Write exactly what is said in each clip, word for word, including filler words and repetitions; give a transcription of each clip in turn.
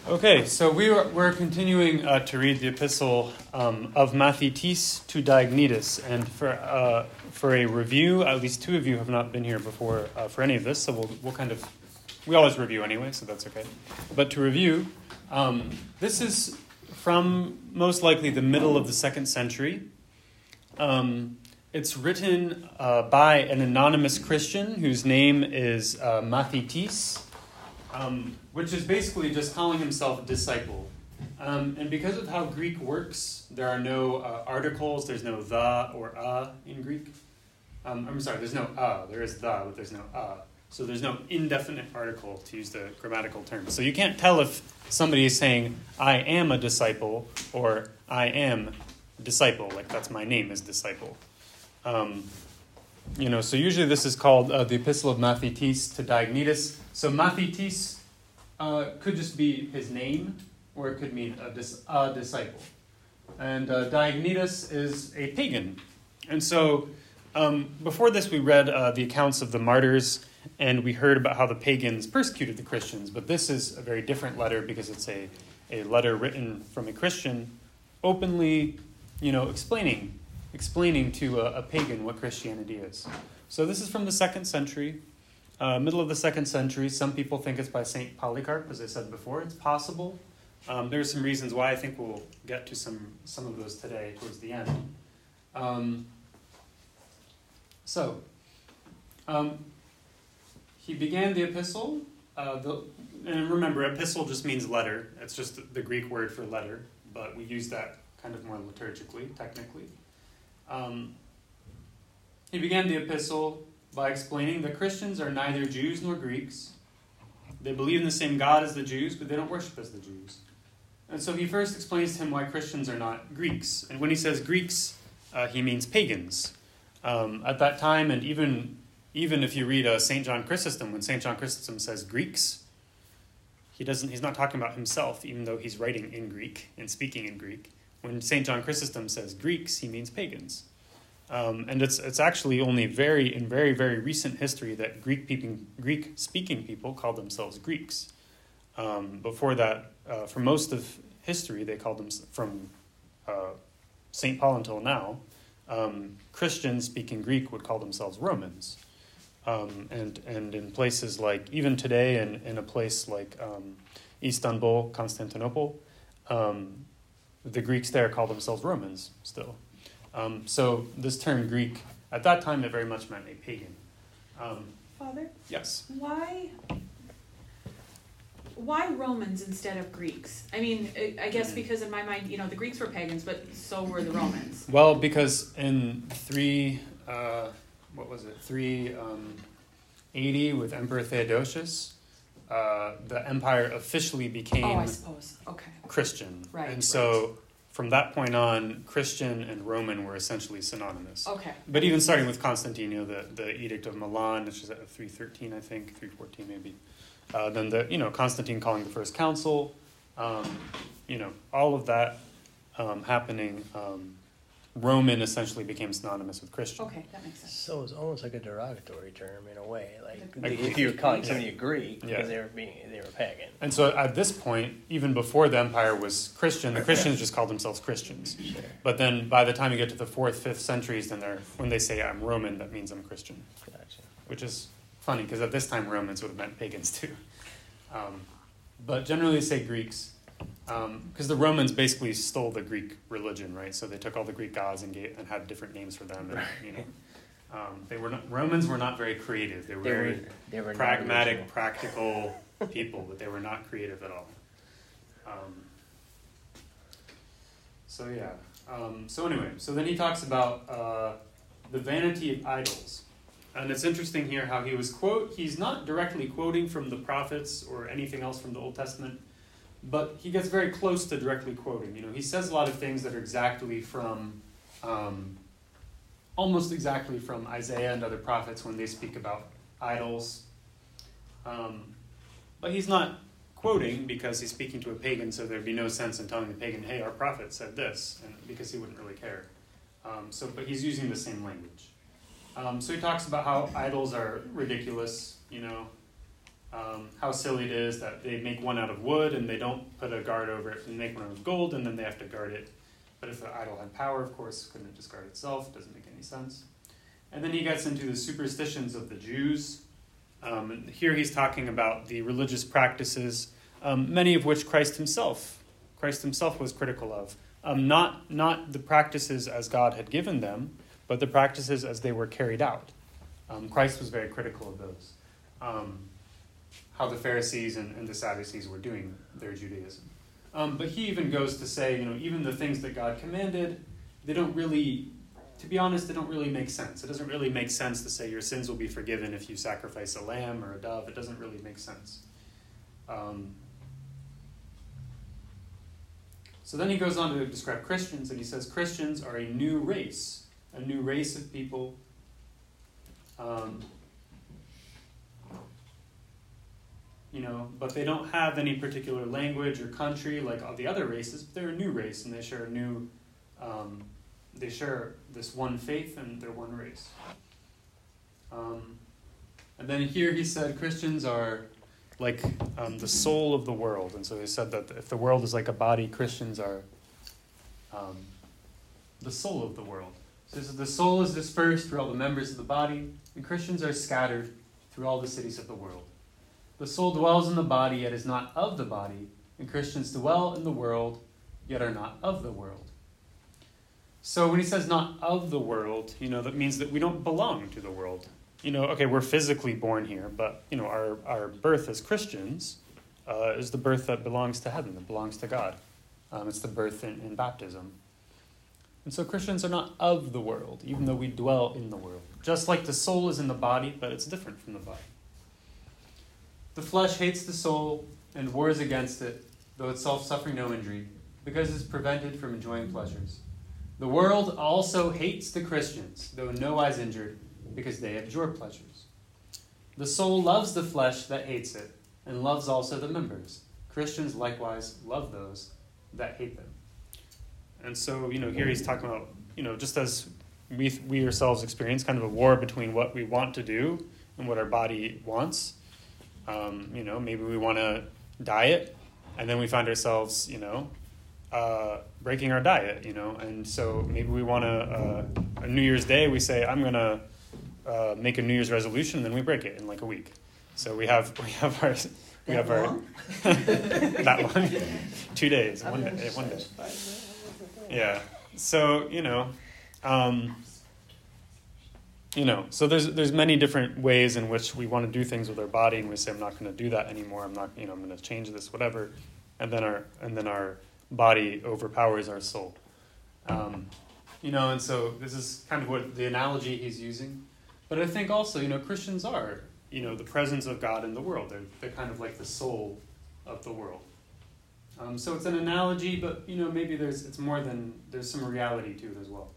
Okay, so we are, we're continuing uh, to read the epistle um, of Matthetis to Diognetus, and for uh, for a review, at least two of you have not been here before uh, for any of this, so we'll we'll kind of we always review anyway, so that's okay. But to review, um, this is from most likely the middle of the second century. Um, it's written uh, by an anonymous Christian whose name is uh, Matthetis. Um, which is basically just calling himself a disciple. Um, and because of how Greek works, there are no uh, articles, there's no the or a in Greek. Um, I'm sorry, there's no a, there is the, but there's no a. So there's no indefinite article, to use the grammatical term. So you can't tell if somebody is saying, I am a disciple, or I am a disciple, like that's my name is disciple. Um, you know, so usually this is called uh, the Epistle of Matthetis to Diognetus. So Matthetis uh, could just be his name, or it could mean a, dis- a disciple. And uh, Diognetus is a pagan. And so um, before this we read uh, the accounts of the martyrs, and we heard about how the pagans persecuted the Christians. But this is a very different letter because it's a, a letter written from a Christian openly, you know, explaining explaining to a, a pagan what Christianity is. So this is from the second century. Uh, middle of the second century. Some people think it's by Saint Polycarp, as I said before. It's possible. Um, there are some reasons why. I think we'll get to some, some of those today towards the end. Um, so, um, he began the epistle. Uh, the, and remember, epistle just means letter. It's just the, the Greek word for letter, but we use that kind of more liturgically, technically. Um, he began the epistle by explaining that Christians are neither Jews nor Greeks. They believe in the same God as the Jews, but they don't worship as the Jews. And so he first explains to him why Christians are not Greeks. And when he says Greeks, uh, he means pagans. Um, at that time, and even even if you read uh, Saint John Chrysostom, when Saint John Chrysostom says Greeks, he doesn't. He's not talking about himself, even though he's writing in Greek and speaking in Greek. When Saint John Chrysostom says Greeks, he means pagans. Um, and it's it's actually only very in very very recent history that Greek speaking Greek speaking people called themselves Greeks. Um, before that, uh, for most of history, they called them from uh, Saint Paul until now. Um, Christians speaking Greek would call themselves Romans, um, and and in places like even today, in in a place like um, Istanbul, Constantinople, um, the Greeks there call themselves Romans still. Um, so this term Greek, at that time, it very much meant a pagan. Um, Father? Yes. Why why Romans instead of Greeks? I mean, I guess because in my mind, you know, the Greeks were pagans, but so were the Romans. Well, because in three, uh, what was it, three eighty with Emperor Theodosius, uh, the empire officially became oh, I suppose. Okay. Christian. Right. And so right. from that point on, Christian and Roman were essentially synonymous. Okay. But even starting with Constantine, you know, the, the Edict of Milan, which is at three thirteen, I think, three fourteen maybe. Uh, then the, you know, Constantine calling the first council, um, you know, all of that um, happening, um, Roman essentially became synonymous with Christian. Okay, that makes sense. So it's almost like a derogatory term in a way, like, Like, if you were calling yeah. somebody a Greek Yeah. because they were being they were pagan. And so at this point, even before the empire was Christian, the Christians just called themselves Christians. Sure. But then by the time you get to the fourth, fifth centuries, then they're when they say I'm Roman, that means I'm Christian. Gotcha. Which is funny because at this time Romans would have meant pagans too. Um, but generally they say Greeks because um, the Romans basically stole the Greek religion, right? So they took all the Greek gods and gave, and had different names for them. And, you know, um, they were not, Romans were not very creative. They were They very were, they were pragmatic, non-original. practical people, but they were not creative at all. Um, so yeah. Um, so anyway, so then he talks about uh, the vanity of idols. And it's interesting here how he was quote, he's not directly quoting from the prophets or anything else from the Old Testament, but he gets very close to directly quoting. You know, he says a lot of things that are exactly from, um, almost exactly from Isaiah and other prophets when they speak about idols. Um, but he's not quoting because he's speaking to a pagan, so there'd be no sense in telling the pagan, hey, our prophet said this, and because he wouldn't really care. Um, so, but he's using the same language. Um, so he talks about how idols are ridiculous, you know, Um, how silly it is that they make one out of wood and they don't put a guard over it and make one out of gold and then they have to guard it. But if the idol had power, of course, couldn't it just guard itself? Doesn't make any sense. And then he gets into the superstitions of the Jews. Um, and here he's talking about the religious practices, um, many of which Christ himself, Christ himself was critical of. Um, not, not the practices as God had given them, but the practices as they were carried out. Um, Christ was very critical of those. Um, how the Pharisees and, and the Sadducees were doing their Judaism. Um, but he even goes to say, you know, even the things that God commanded, they don't really, to be honest, they don't really make sense. It doesn't really make sense to say your sins will be forgiven if you sacrifice a lamb or a dove. It doesn't really make sense. Um, so then he goes on to describe Christians, and he says Christians are a new race, a new race of people. Um, You know, but they don't have any particular language or country like all the other races. But they're a new race, and they share a new, um, they share this one faith, and they're one race. Um, and then here he said Christians are like um, the soul of the world, and so he said that if the world is like a body, Christians are um, the soul of the world. So he says the soul is dispersed through all the members of the body, and Christians are scattered through all the cities of the world. The soul dwells in the body, yet is not of the body, and Christians dwell in the world, yet are not of the world. So when he says not of the world, you know, that means that we don't belong to the world. You know, okay, we're physically born here, but, you know, our, our birth as Christians uh, is the birth that belongs to heaven, that belongs to God. Um, it's the birth in, in baptism. And so Christians are not of the world, even though we dwell in the world. Just like the soul is in the body, but it's different from the body. The flesh hates the soul and wars against it, though itself suffering no injury, because it is prevented from enjoying pleasures. The world also hates the Christians, though in no wise injured, because they abjure pleasures. The soul loves the flesh that hates it, and loves also the members. Christians likewise love those that hate them. And so, you know, here he's talking about, you know, just as we we ourselves experience kind of a war between what we want to do and what our body wants. Um, you know, maybe we want to diet, and then we find ourselves, you know, uh, breaking our diet, you know, and so maybe we want to, uh, a New Year's Day, we say, I'm going to uh, make a New Year's resolution, and then we break it in like a week. So we have we have our we That have long? our that long, two days, one day, one day. Yeah. So you know. Um, You know, so there's there's many different ways in which we want to do things with our body, and we say, I'm not going to do that anymore. I'm not, you know, I'm going to change this, whatever, and then our and then our body overpowers our soul. Um, you know, and so this is kind of what the analogy he's using. But I think also, you know, Christians are, you know, the presence of God in the world. They're they're kind of like the soul of the world. Um, so it's an analogy, but you know, maybe there's it's more than there's some reality to it as well.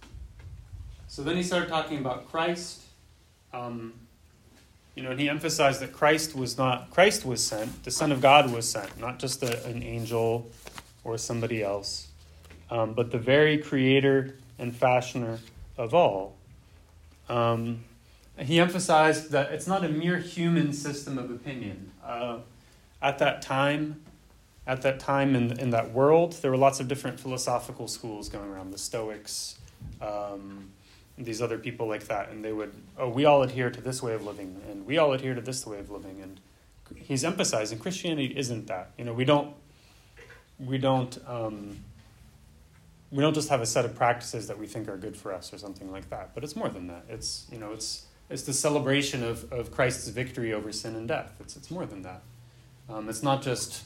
So then he started talking about Christ, um, you know, and he emphasized that Christ was not, Christ was sent, the Son of God was sent, not just a, an angel or somebody else, um, but the very creator and fashioner of all. Um, he emphasized that it's not a mere human system of opinion. Uh, at that time, at that time in, in that world, there were lots of different philosophical schools going around, the Stoics, um, these other people like that, and they would, oh, we all adhere to this way of living, and we all adhere to this way of living, and he's emphasizing Christianity isn't that. You know, we don't, we don't, um, we don't just have a set of practices that we think are good for us or something like that, but it's more than that. It's, you know, it's it's the celebration of, of Christ's victory over sin and death. It's it's more than that. Um, it's not just.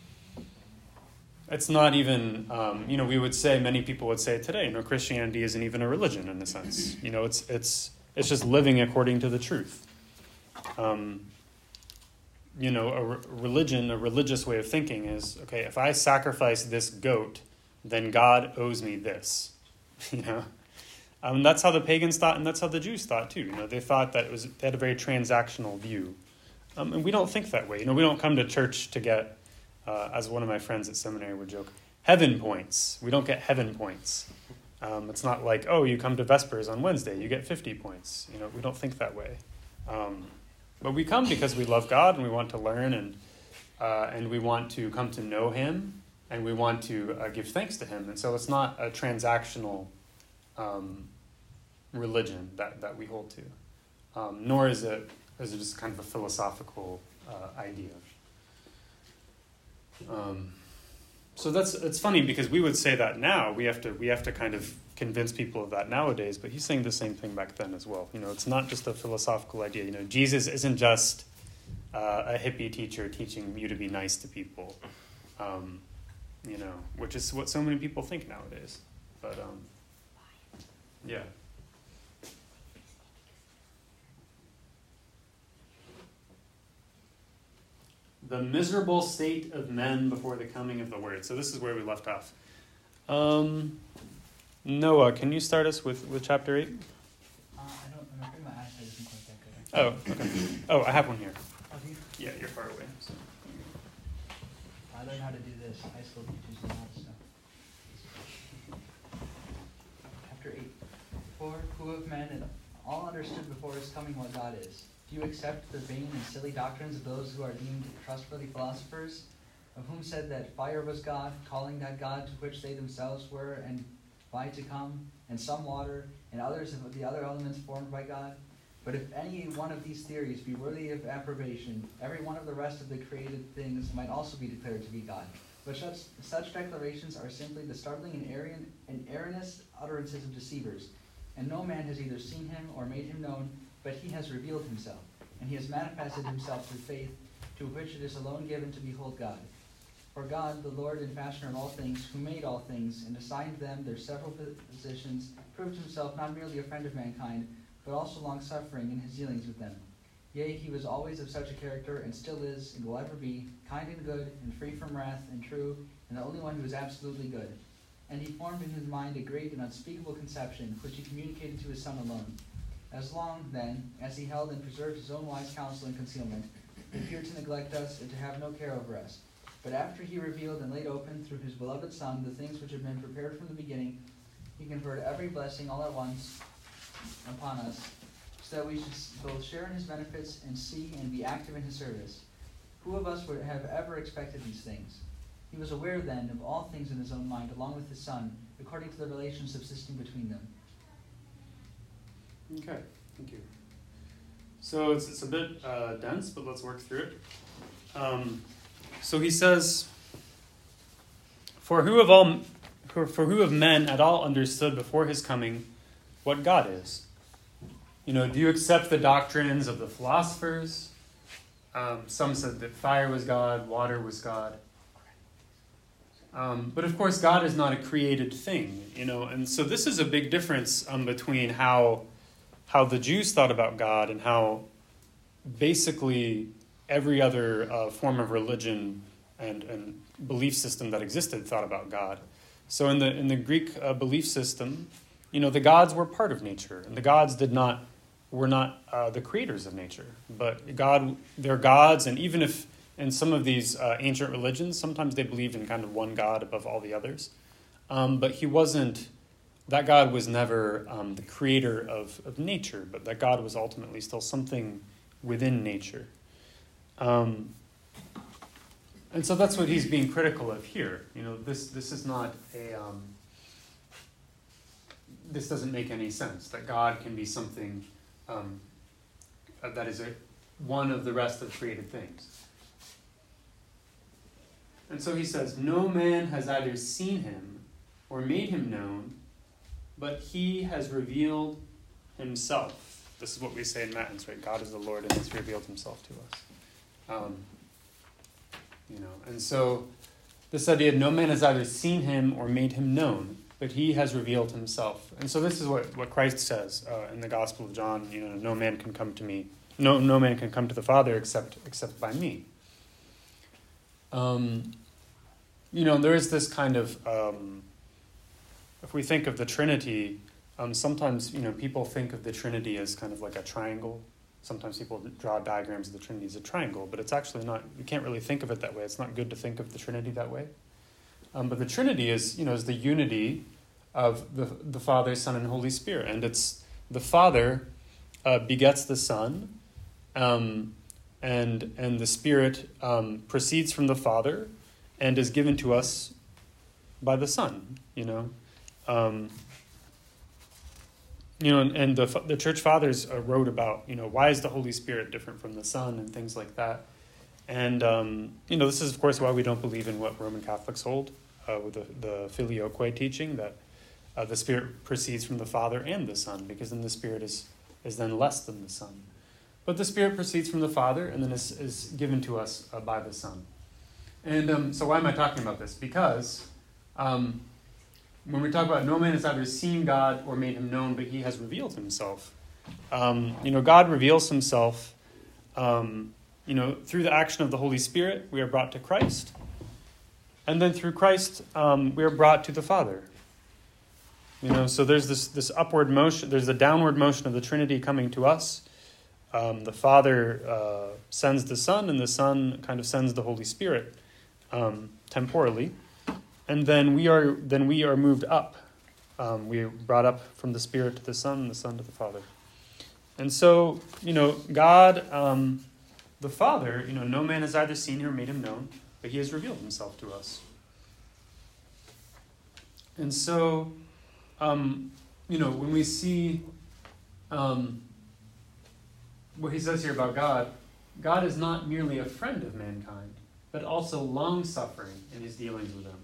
It's not even, um, you know, we would say, many people would say today, you know, Christianity isn't even a religion in a sense. You know, it's it's it's just living according to the truth. Um, you know, a re- religion, a religious way of thinking is, okay, if I sacrifice this goat, then God owes me this. You know, um, that's how the pagans thought, and that's how the Jews thought too. You know, they thought that it was they had a very transactional view, um, and we don't think that way. You know, we don't come to church to get. Uh, as one of my friends at seminary would joke, heaven points. We don't get heaven points. Um, it's not like, oh, you come to Vespers on Wednesday, you get fifty points. You know, we don't think that way. Um, But we come because we love God and we want to learn and uh, and we want to come to know Him and we want to uh, give thanks to Him. And so it's not a transactional um, religion that, that we hold to, um, nor is it is it just kind of a philosophical uh, idea. Um, so that's it's funny because we would say that now we have to we have to kind of convince people of that nowadays, but he's saying the same thing back then as well. You know, it's not just a philosophical idea. You know, Jesus isn't just uh, a hippie teacher teaching you to be nice to people, um, you know, which is what so many people think nowadays. But um, yeah. The miserable state of men before the coming of the Word. So this is where we left off. Um, Noah, can you start us with, with chapter eight? Uh, I don't, I'm afraid my eyesight isn't quite that good. Oh, okay. Oh, I have one here. Oh, do you? Yeah, you're far away. So. I learned how to do this. High school teachers know how to stuff. Chapter eight. For who of men and all understood before his coming what God is? Do you accept the vain and silly doctrines of those who are deemed trustworthy philosophers, of whom said that fire was God, calling that God to which they themselves were and by to come, and some water, and others of the other elements formed by God? But if any one of these theories be worthy of approbation, every one of the rest of the created things might also be declared to be God. But such, such declarations are simply the startling and, Arian, and erroneous utterances of deceivers. And no man has either seen him or made him known, but he has revealed himself, and he has manifested himself through faith, to which it is alone given to behold God. For God, the Lord and fashioner of all things, who made all things, and assigned them their several positions, proved himself not merely a friend of mankind, but also long-suffering in his dealings with them. Yea, he was always of such a character, and still is, and will ever be, kind and good, and free from wrath, and true, and the only one who is absolutely good. And he formed in his mind a great and unspeakable conception, which he communicated to his Son alone. As long, then, as he held and preserved his own wise counsel in concealment, he appeared to neglect us and to have no care over us. But after he revealed and laid open through his beloved Son the things which had been prepared from the beginning, he conferred every blessing all at once upon us, so that we should both share in his benefits and see and be active in his service. Who of us would have ever expected these things? He was aware then of all things in his own mind, along with his Son, according to the relation subsisting between them. Okay, thank you. So it's, it's a bit uh, dense, but let's work through it. Um, so he says, For who of all, for, for who of men at all understood before his coming what God is? You know, do you accept the doctrines of the philosophers? Um, some said that fire was God, water was God. Um, but of course, God is not a created thing, you know, and so this is a big difference um, between how how the Jews thought about God and how basically every other uh, form of religion and, and belief system that existed thought about God. So in the in the Greek uh, belief system, you know, the gods were part of nature, and the gods did not were not uh, the creators of nature, but God, they're gods, and even if in some of these uh, ancient religions, sometimes they believed in kind of one God above all the others. Um, but he wasn't, that God was never um, the creator of, of nature, but that God was ultimately still something within nature. Um, and so that's what he's being critical of here. You know, this this is not a, um, this doesn't make any sense, that God can be something um, that is a, one of the rest of created things. And so he says, no man has either seen him or made him known, but he has revealed himself. This is what we say in Matins, right? God is the Lord and has revealed himself to us. Um, you know, and so this idea of no man has either seen him or made him known, but he has revealed himself. And so this is what, what Christ says uh, in the Gospel of John, you know, no man can come to me, no no man can come to the Father except except by me. Um, you know, there is this kind of, um, if we think of the Trinity, um, sometimes, you know, people think of the Trinity as kind of like a triangle. Sometimes people draw diagrams of the Trinity as a triangle, but it's actually not, you can't really think of it that way. It's not good to think of the Trinity that way. Um, but the Trinity is, you know, is the unity of the, the Father, Son, and Holy Spirit. And it's the Father uh, begets the Son, Um, and and the Spirit um, proceeds from the Father and is given to us by the Son, you know. Um, you know, and, and the the Church Fathers uh, wrote about, you know, why is the Holy Spirit different from the Son and things like that. And, um, you know, this is, of course, why we don't believe in what Roman Catholics hold uh, with the, the Filioque teaching, that uh, the Spirit proceeds from the Father and the Son, because then the Spirit is, is then less than the Son. But the Spirit proceeds from the Father and then is, is given to us uh, by the Son. And um, so why am I talking about this? Because um, when we talk about no man has either seen God or made him known, but he has revealed himself. Um, you know, God reveals himself, um, you know, through the action of the Holy Spirit. We are brought to Christ. And then through Christ, um, we are brought to the Father. You know, so there's this, this upward motion, there's a downward motion of the Trinity coming to us. Um, the Father uh, sends the Son, and the Son kind of sends the Holy Spirit um, temporally. And then we are then we are moved up. Um, we are brought up from the Spirit to the Son, and the Son to the Father. And so, you know, God, um, the Father, you know, no man has either seen him or made him known, but he has revealed himself to us. And so, um, you know, when we see um, what he says here about God, God is not merely a friend of mankind, but also long-suffering in his dealings with them.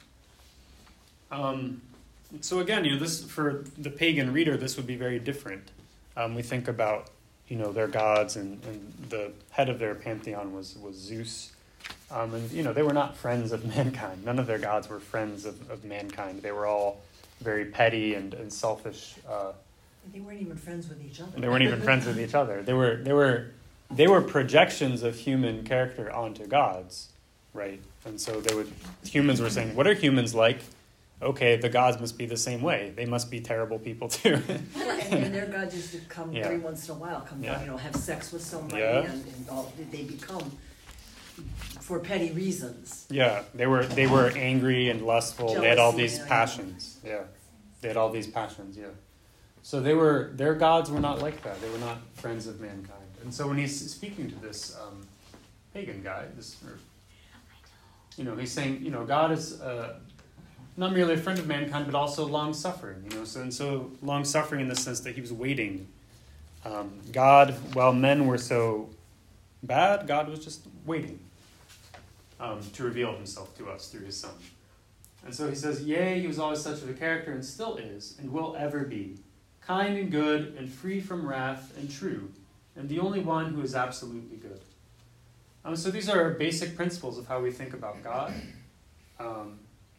Um, so again, you know, this for the pagan reader, this would be very different. Um, we think about, you know, their gods, and, and the head of their pantheon was was Zeus, um, and you know they were not friends of mankind. None of their gods were friends of, of mankind. They were all very petty and and selfish. Uh, They weren't even friends with each other. they weren't even friends with each other. They were they were they were projections of human character onto gods, right? And so they would humans were saying, what are humans like? Okay, the gods must be the same way. They must be terrible people too. and, and their gods used to come Yeah. every once in a while, come Yeah. down, you know, have sex with somebody, Yeah. and, and all, they become for petty reasons. Yeah, they were they were angry and lustful. They had all Jealousy, these yeah. passions. Yeah, they had all these passions. Yeah, so they were their gods were not like that. They were not friends of mankind. And so when he's speaking to this um, pagan guy, this, or, you know, he's saying, you know, God is uh, not merely a friend of mankind, but also long-suffering. You know, so and so long-suffering in the sense that he was waiting. Um, God, while men were so bad, God was just waiting um, to reveal himself to us through his Son. And so he says, yea, he was always such of a character, and still is, and will ever be, kind and good, and free from wrath, and true, and the only one who is absolutely good. Um, so these are basic principles of how we think about God. Um,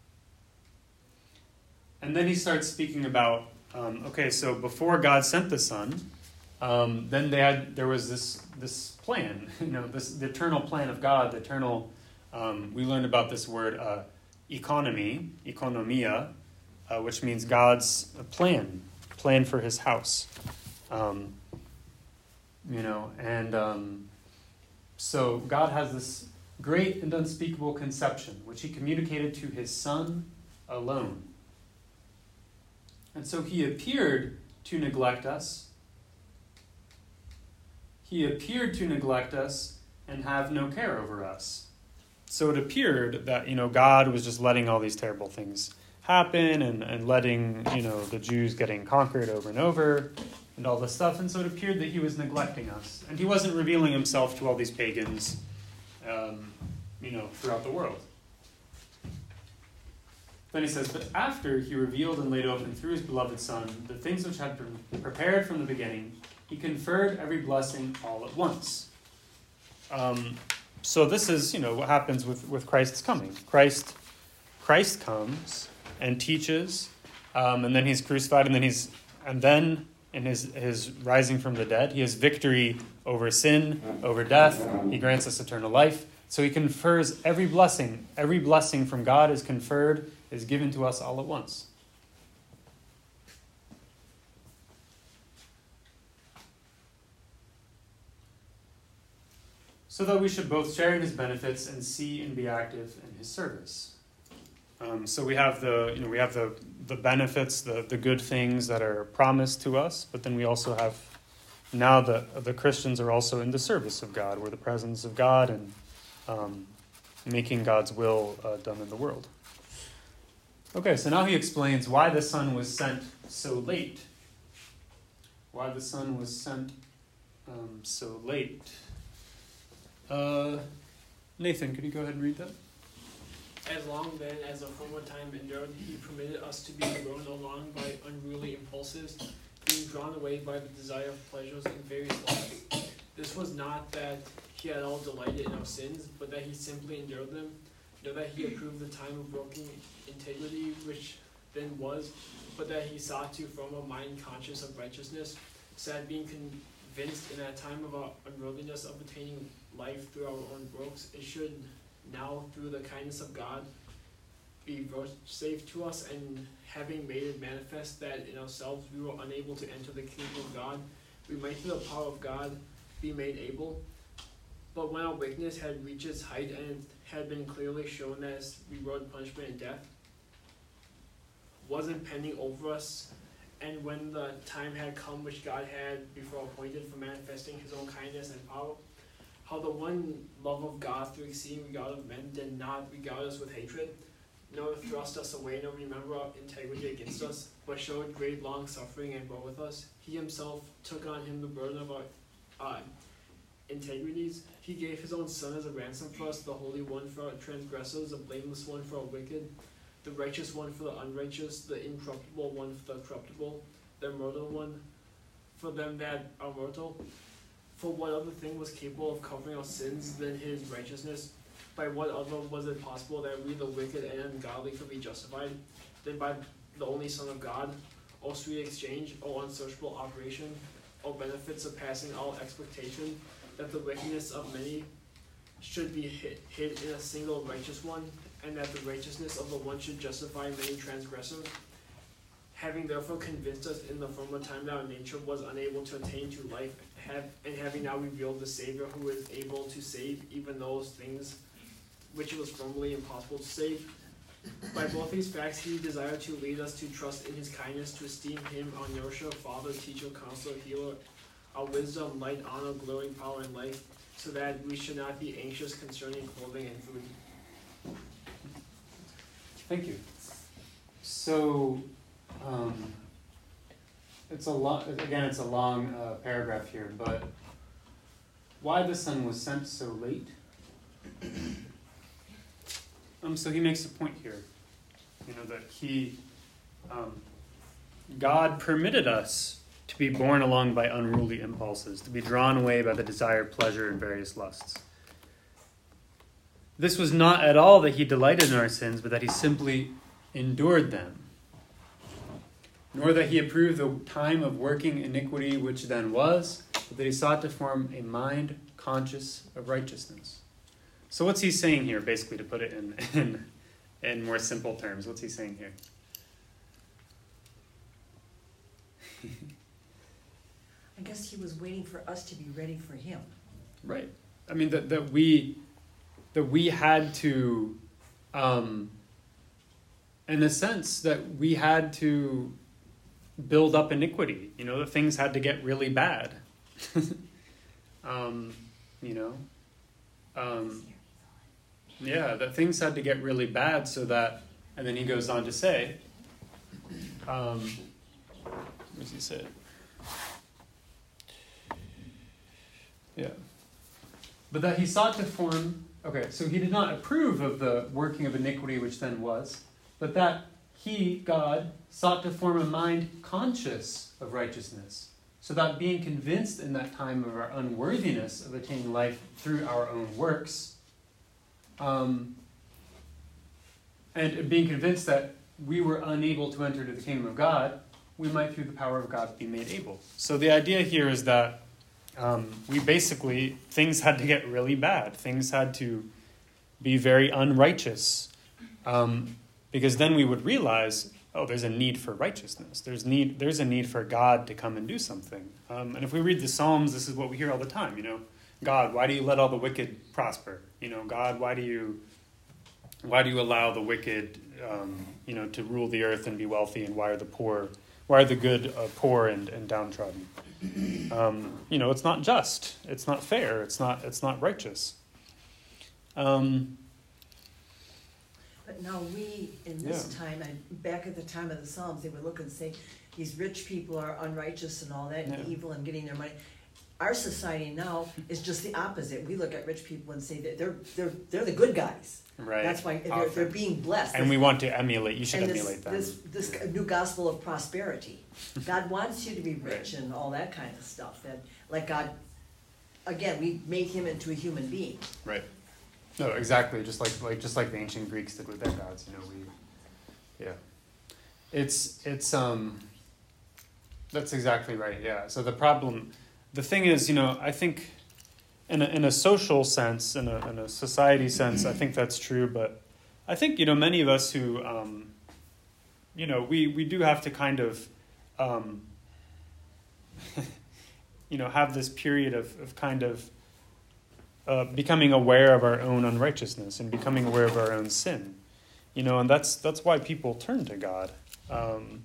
and then he starts speaking about, um, okay, so before God sent the Son, um, then they had there was this this plan, you know, this the eternal plan of God, the eternal. Um, we learned about this word uh, economy, economia, uh, which means God's plan, plan for his house. Um, you know, and um, so God has this great and unspeakable conception, which he communicated to his Son alone. And so he appeared to neglect us. He appeared to neglect us and have no care over us. So it appeared that, you know, God was just letting all these terrible things happen and, and letting, you know, the Jews getting conquered over and over and all this stuff. And so it appeared that he was neglecting us. And he wasn't revealing himself to all these pagans, um, you know, throughout the world. Then he says, but after he revealed and laid open through his beloved Son the things which had been prepared from the beginning, he conferred every blessing all at once. Um, so this is, you know, what happens with, with Christ's coming. Christ, Christ comes and teaches, um, and then he's crucified, and then he's, and then in his his rising from the dead, he has victory over sin, over death. He grants us eternal life. So he confers every blessing. Every blessing from God is conferred, is given to us all at once. So that we should both share in his benefits and see and be active in his service. Um, so we have the, you know, we have the, the benefits, the, the good things that are promised to us, but then we also have now the the Christians are also in the service of God. We're the presence of God and um, making God's will uh, done in the world. Okay, so now he explains why the Son was sent so late. Why the Son was sent um, so late. Uh, Nathan, could you go ahead and read that? As long then as the former time endured, he permitted us to be borne along by unruly impulses, being drawn away by the desire of pleasures and various lusts. This was not that he had all delighted in our sins, but that he simply endured them, nor that he approved the time of broken integrity which then was, but that he sought to form a mind conscious of righteousness, so that being convinced in that time of our unworthiness of attaining life through our own works, it should now, through the kindness of God, be vouchsafed to us, and having made it manifest that in ourselves we were unable to enter the kingdom of God, we might through the power of God be made able. But when our weakness had reached its height, and it had been clearly shown that as reward, punishment, and death was impending over us, and when the time had come which God had before appointed for manifesting his own kindness and power, how the one love of God through exceeding regard of men did not regard us with hatred, nor thrust us away, nor remember our integrity against us, but showed great long suffering and bore with us. He himself took on him the burden of our uh, integrities. He gave his own Son as a ransom for us, the Holy One for our transgressors, the blameless one for our wicked, the righteous one for the unrighteous, the incorruptible one for the corruptible, the immortal one for them that are mortal. For what other thing was capable of covering our sins than his righteousness? By what other was it possible that we, the wicked and ungodly, could be justified than by the only Son of God? O sweet exchange, O unsearchable operation, O benefit surpassing all expectation, that the wickedness of many should be hid, hid in a single righteous one, and that the righteousness of the one should justify many transgressors. Having therefore convinced us in the former time that our nature was unable to attain to life, have, and having now revealed the Savior who is able to save even those things which it was formerly impossible to save, by both these facts he desired to lead us to trust in his kindness, to esteem him our nourisher, father, teacher, counselor, healer, our wisdom, light, honor, glory, power, and life, so that we should not be anxious concerning clothing and food. Thank you. So, um, it's a long, again, it's a long uh, paragraph here, but why the Son was sent so late? um, so he makes a point here, you know, that he, um, God permitted us to be borne along by unruly impulses, to be drawn away by the desire, pleasure, and various lusts. This was not at all that he delighted in our sins, but that he simply endured them. Nor that he approved the time of working iniquity which then was, but that he sought to form a mind conscious of righteousness. So what's he saying here, basically, to put it in, in, in more simple terms? What's he saying here? I guess he was waiting for us to be ready for him. Right. I mean, that, that we that we had to, um, in a sense, that we had to build up iniquity. You know, that things had to get really bad. um, you know, um, yeah, that things had to get really bad so that, and then he goes on to say, um, what does he say? Yeah. But that he sought to form, okay, so he did not approve of the working of iniquity which then was, but that he, God, sought to form a mind conscious of righteousness, so that being convinced in that time of our unworthiness of attaining life through our own works, um, and being convinced that we were unable to enter into the kingdom of God, we might through the power of God be made able. So the idea here is that Um, we basically, things had to get really bad. Things had to be very unrighteous. Um, because then we would realize, oh, there's a need for righteousness. There's need. There's a need for God to come and do something. Um, and if we read the Psalms, this is what we hear all the time, you know. God, why do you let all the wicked prosper? You know, God, why do you, why do you allow the wicked, um, you know, to rule the earth and be wealthy? And why are the poor, why are the good uh, poor and, and downtrodden? Um, you know, it's not just. It's not fair. It's not. It's not righteous. Um, But now we, in this Yeah. time, and back at the time of the Psalms, they would look and say, these rich people are unrighteous and all that, and Yeah. evil and getting their money. Our society now is just the opposite. We look at rich people and say that they're, they're, they're the good guys. right. That's why they're, Often. they're being blessed. And we want to emulate. You should And this, emulate them. this, this new gospel of prosperity. God wants you to be rich and all that kind of stuff. That, like God, again, we made him into a human being. Right. No, exactly. Just like like just like the ancient Greeks did with their gods. You know, we. Yeah. It's it's um. That's exactly right. Yeah. So the problem, the thing is, you know, I think, in a in a social sense, in a in a society sense, I think that's true. But I think, you know, many of us who, um, you know, we we do have to kind of, um, you know, have this period of of kind of. Uh, becoming aware of our own unrighteousness and becoming aware of our own sin, you know, and that's that's why people turn to God. Um,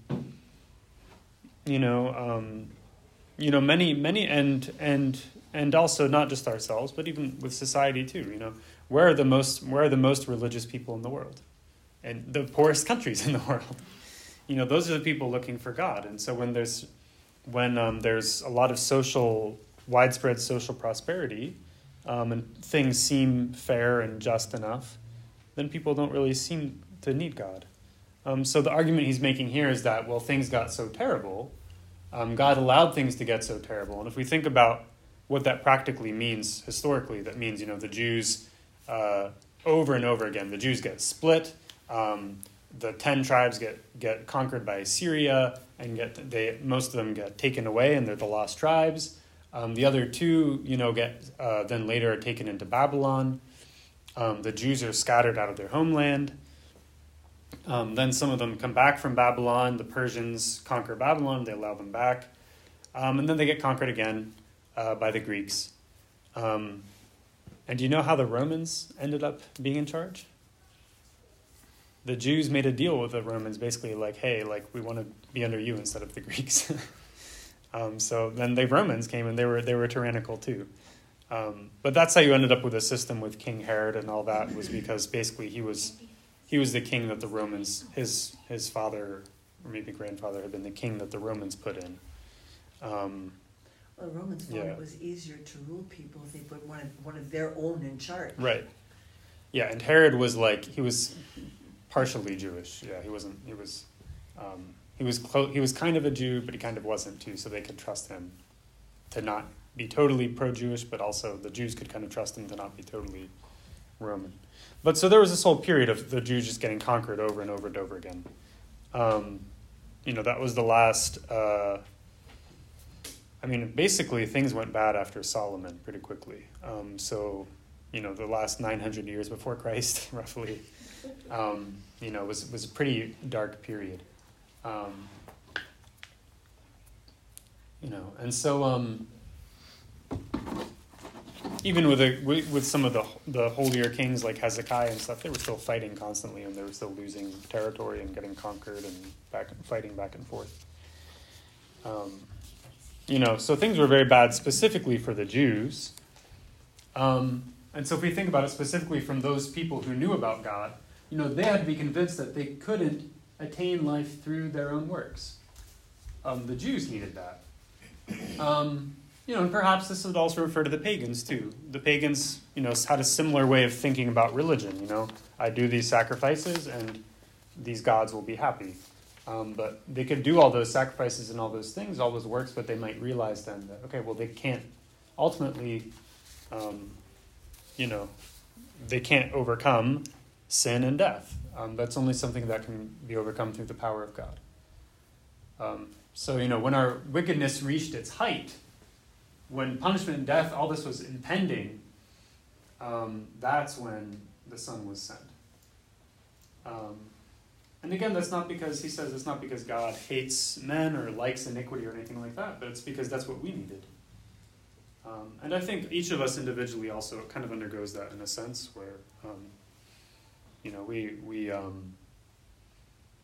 you know, um, you know, many many and and and also not just ourselves, but even with society too. You know, where are the most where are the most religious people in the world, and the poorest countries in the world? You know, those are the people looking for God. And so when there's when um, there's a lot of social widespread social prosperity. Um, and things seem fair and just enough, then people don't really seem to need God. Um, so the argument he's making here is that, well, things got so terrible, um, God allowed things to get so terrible. And if we think about what that practically means historically, that means, you know, the Jews, uh, over and over again, the Jews get split, um, the ten tribes get, get conquered by Assyria, and get they most of them get taken away, and they're the lost tribes. Um, the other two, you know, get uh, then later are taken into Babylon. Um, the Jews are scattered out of their homeland. Um, then some of them come back from Babylon. The Persians conquer Babylon. They allow them back. Um, and then they get conquered again uh, by the Greeks. Um, and do you know how the Romans ended up being in charge? The Jews made a deal with the Romans, basically like, hey, like we want to be under you instead of the Greeks. Um, so then the Romans came and they were they were tyrannical too. Um, but that's how you ended up with a system with King Herod and all that, was because basically he was he was the king that the Romans, his his father or maybe grandfather had been the king that the Romans put in. Um, Well, the Romans thought Yeah. it was easier to rule people if they put one of, one of their own in charge. right. Yeah, and Herod was like, he was partially Jewish. Yeah, he wasn't, he was... Um, He was clo- he was kind of a Jew, but he kind of wasn't too, so they could trust him to not be totally pro-Jewish, but also the Jews could kind of trust him to not be totally Roman. But so there was this whole period of the Jews just getting conquered over and over and over again. Um, you know, that was the last... Uh, I mean, basically things went bad after Solomon pretty quickly. Um, so, you know, the last nine hundred years before Christ, roughly, um, you know, was was a pretty dark period. Um, you know, and so um, even with a, with some of the the holier kings like Hezekiah and stuff, they were still fighting constantly, and they were still losing territory and getting conquered and back fighting back and forth. Um, you know, so things were very bad specifically for the Jews. Um, and so if we think about it specifically from those people who knew about God, you know, they had to be convinced that they couldn't attain life through their own works. Um, the Jews needed that. Um, you know, and perhaps this would also refer to the pagans too. The pagans, you know, had a similar way of thinking about religion. You know, I do these sacrifices and these gods will be happy. Um, but they could do all those sacrifices and all those things, all those works, but they might realize then that, okay, well, they can't ultimately, um, you know, they can't overcome sin and death. Um, that's only something that can be overcome through the power of God. Um, so, you know, when our wickedness reached its height, when punishment and death, all this was impending, um, that's when the Son was sent. Um, and again, that's not because, he says it's not because God hates men or likes iniquity or anything like that, but it's because that's what we needed. Um, and I think each of us individually also kind of undergoes that in a sense where, um, you know, we, we um,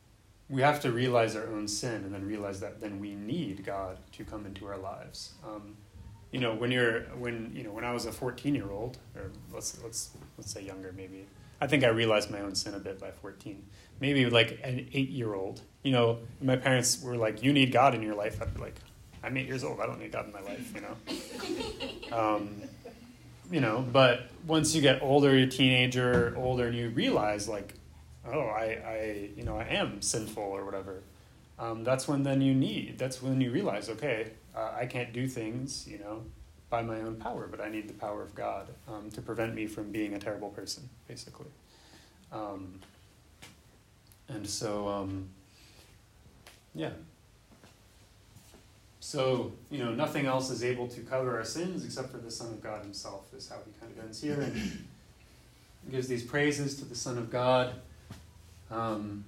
we have to realize our own sin and then realize that then we need God to come into our lives. Um, you know, when you're when you know when I was a fourteen year old, or let's let's let's say younger maybe. I think I realized my own sin a bit by fourteen. Maybe like an eight year old. You know, my parents were like, "You need God in your life." I'd be like, "I'm eight years old. I don't need God in my life." You know. Um, you know, but once you get older, you're a teenager, older, and you realize like, oh, I, I, you know, I am sinful or whatever. Um, that's when then you need, that's when you realize, okay, uh, I can't do things, you know, by my own power, but I need the power of God um, to prevent me from being a terrible person, basically. Um, and so, um, yeah. So, you know, nothing else is able to cover our sins except for the Son of God himself, is how he kind of ends here. And gives these praises to the Son of God. Um,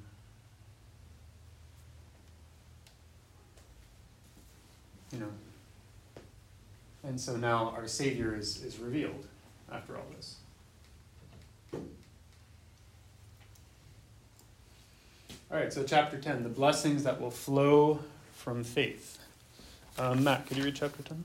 you know, and so now our Savior is, is revealed after all this. All right, so chapter ten, the blessings that will flow from faith. Um, Matt, could you read chapter ten?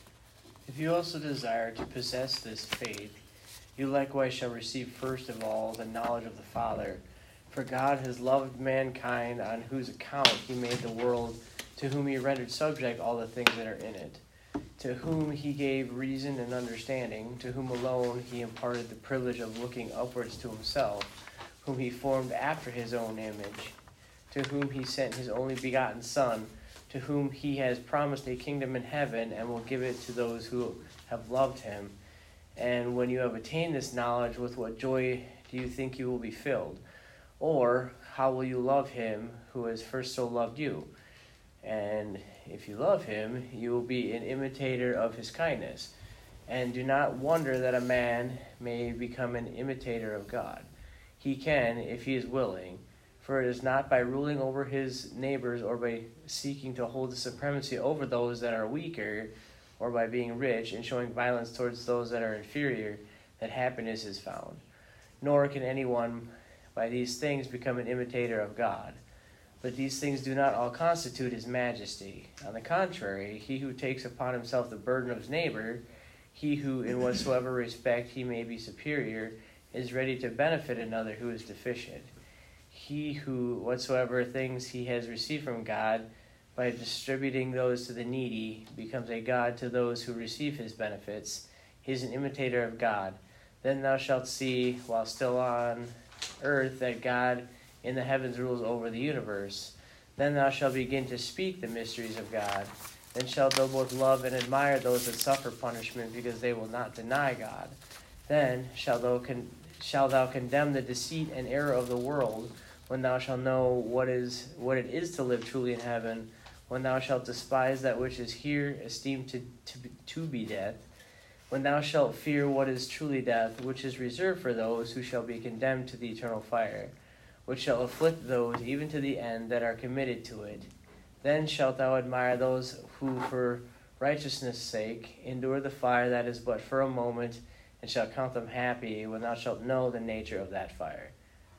If you also desire to possess this faith, you likewise shall receive first of all the knowledge of the Father. For God has loved mankind, on whose account he made the world, to whom he rendered subject all the things that are in it, to whom he gave reason and understanding, to whom alone he imparted the privilege of looking upwards to himself, whom he formed after his own image, to whom he sent his only begotten Son, to whom he has promised a kingdom in heaven, and will give it to those who have loved him. And when you have attained this knowledge, with what joy do you think you will be filled? Or how will you love him who has first so loved you? And if you love him, you will be an imitator of his kindness. And do not wonder that a man may become an imitator of God. He can, if he is willing. For it is not by ruling over his neighbors or by seeking to hold the supremacy over those that are weaker, or by being rich and showing violence towards those that are inferior, that happiness is found. Nor can anyone by these things become an imitator of God. But these things do not all constitute his majesty. On the contrary, he who takes upon himself the burden of his neighbor, he who in whatsoever respect he may be superior, is ready to benefit another who is deficient. He who whatsoever things he has received from God, by distributing those to the needy, becomes a God to those who receive his benefits. He is an imitator of God. Then thou shalt see, while still on earth, that God in the heavens rules over the universe. Then thou shalt begin to speak the mysteries of God. Then shalt thou both love and admire those that suffer punishment, because they will not deny God. Then shalt thou, con- shalt thou condemn the deceit and error of the world, when thou shalt know what is what it is to live truly in heaven, when thou shalt despise that which is here esteemed to, to, be, to be death, when thou shalt fear what is truly death, which is reserved for those who shall be condemned to the eternal fire, which shall afflict those even to the end that are committed to it. Then shalt thou admire those who for righteousness' sake endure the fire that is but for a moment, and shalt count them happy when thou shalt know the nature of that fire.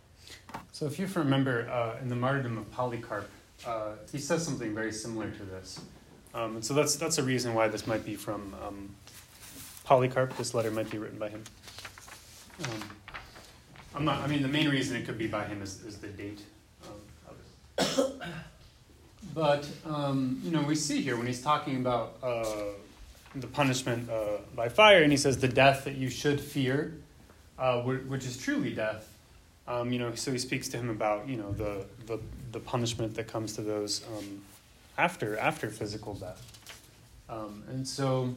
So if you remember, uh, in the martyrdom of Polycarp, uh, he says something very similar to this. Um, and so that's that's a reason why this might be from um, Polycarp. This letter might be written by him. Um, I'm not. I mean, the main reason it could be by him is, is the date um, of it. But um, you know, we see here when he's talking about uh, the punishment uh, by fire, and he says the death that you should fear, uh, which is truly death. Um, you know, so he speaks to him about, you know, the the, the punishment that comes to those um, after after physical death. Um, and so,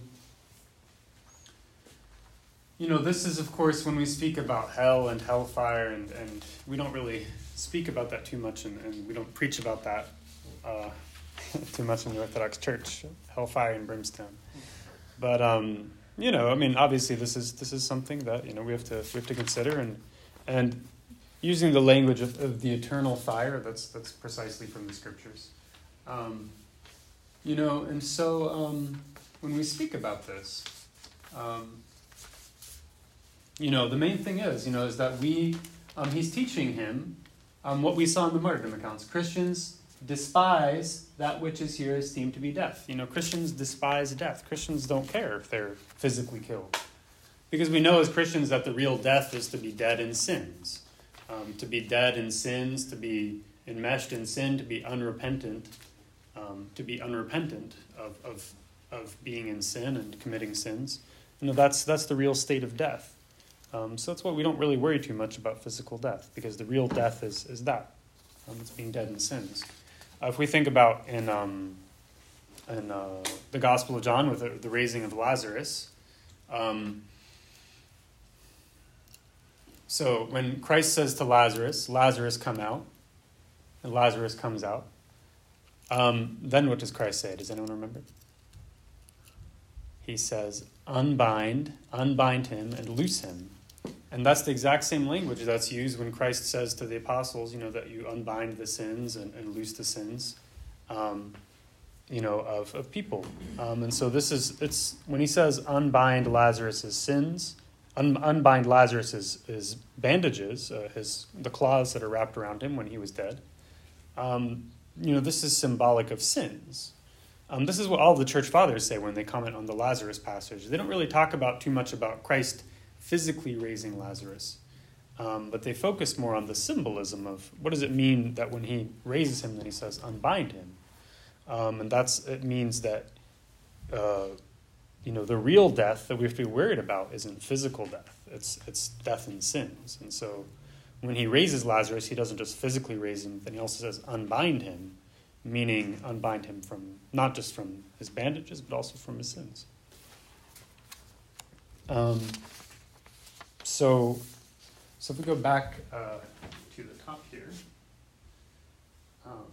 you know, this is, of course, when we speak about hell and hellfire, and, and we don't really speak about that too much, and, and we don't preach about that uh, too much in the Orthodox Church, hellfire and brimstone. But, um, you know, I mean, obviously this is this is something that, you know, we have to we have to consider, and and using the language of, of the eternal fire, that's that's precisely from the scriptures. Um, you know, and so um, when we speak about this, um, you know, the main thing is, you know, is that we, um, he's teaching him um, what we saw in the martyrdom accounts. Christians despise that which is here esteemed to be death. You know, Christians despise death. Christians don't care if they're physically killed. Because we know as Christians that the real death is to be dead in sins. Um, to be dead in sins, to be enmeshed in sin, to be unrepentant, um, to be unrepentant of, of of being in sin and committing sins. You know, that's that's the real state of death. Um, so that's why we don't really worry too much about physical death, because the real death is is that. Um, it's being dead in sins. Uh, if we think about in um, in uh, the Gospel of John with the, the raising of Lazarus, um, so when Christ says to Lazarus, Lazarus come out, and Lazarus comes out, um, then what does Christ say? Does anyone remember? He says, unbind, unbind him and loose him. And that's the exact same language that's used when Christ says to the apostles, you know, that you unbind the sins and, and loose the sins, um, you know, of, of people. Um, and so this is, it's, when he says unbind Lazarus' sins, un, unbind Lazarus' his bandages, uh, his the cloths that are wrapped around him when he was dead, um, you know, this is symbolic of sins. Um, this is what all the church fathers say when they comment on the Lazarus passage. They don't really talk about too much about Christ physically raising Lazarus, um, but they focus more on the symbolism of what does it mean that when he raises him, then he says, unbind him. Um, and that's it means that, uh, you know, the real death that we have to be worried about isn't physical death. It's it's death in sins. And so when he raises Lazarus, he doesn't just physically raise him, then he also says, unbind him, meaning unbind him from, not just from his bandages, but also from his sins. Um, so, so if we go back uh, to the top here, um,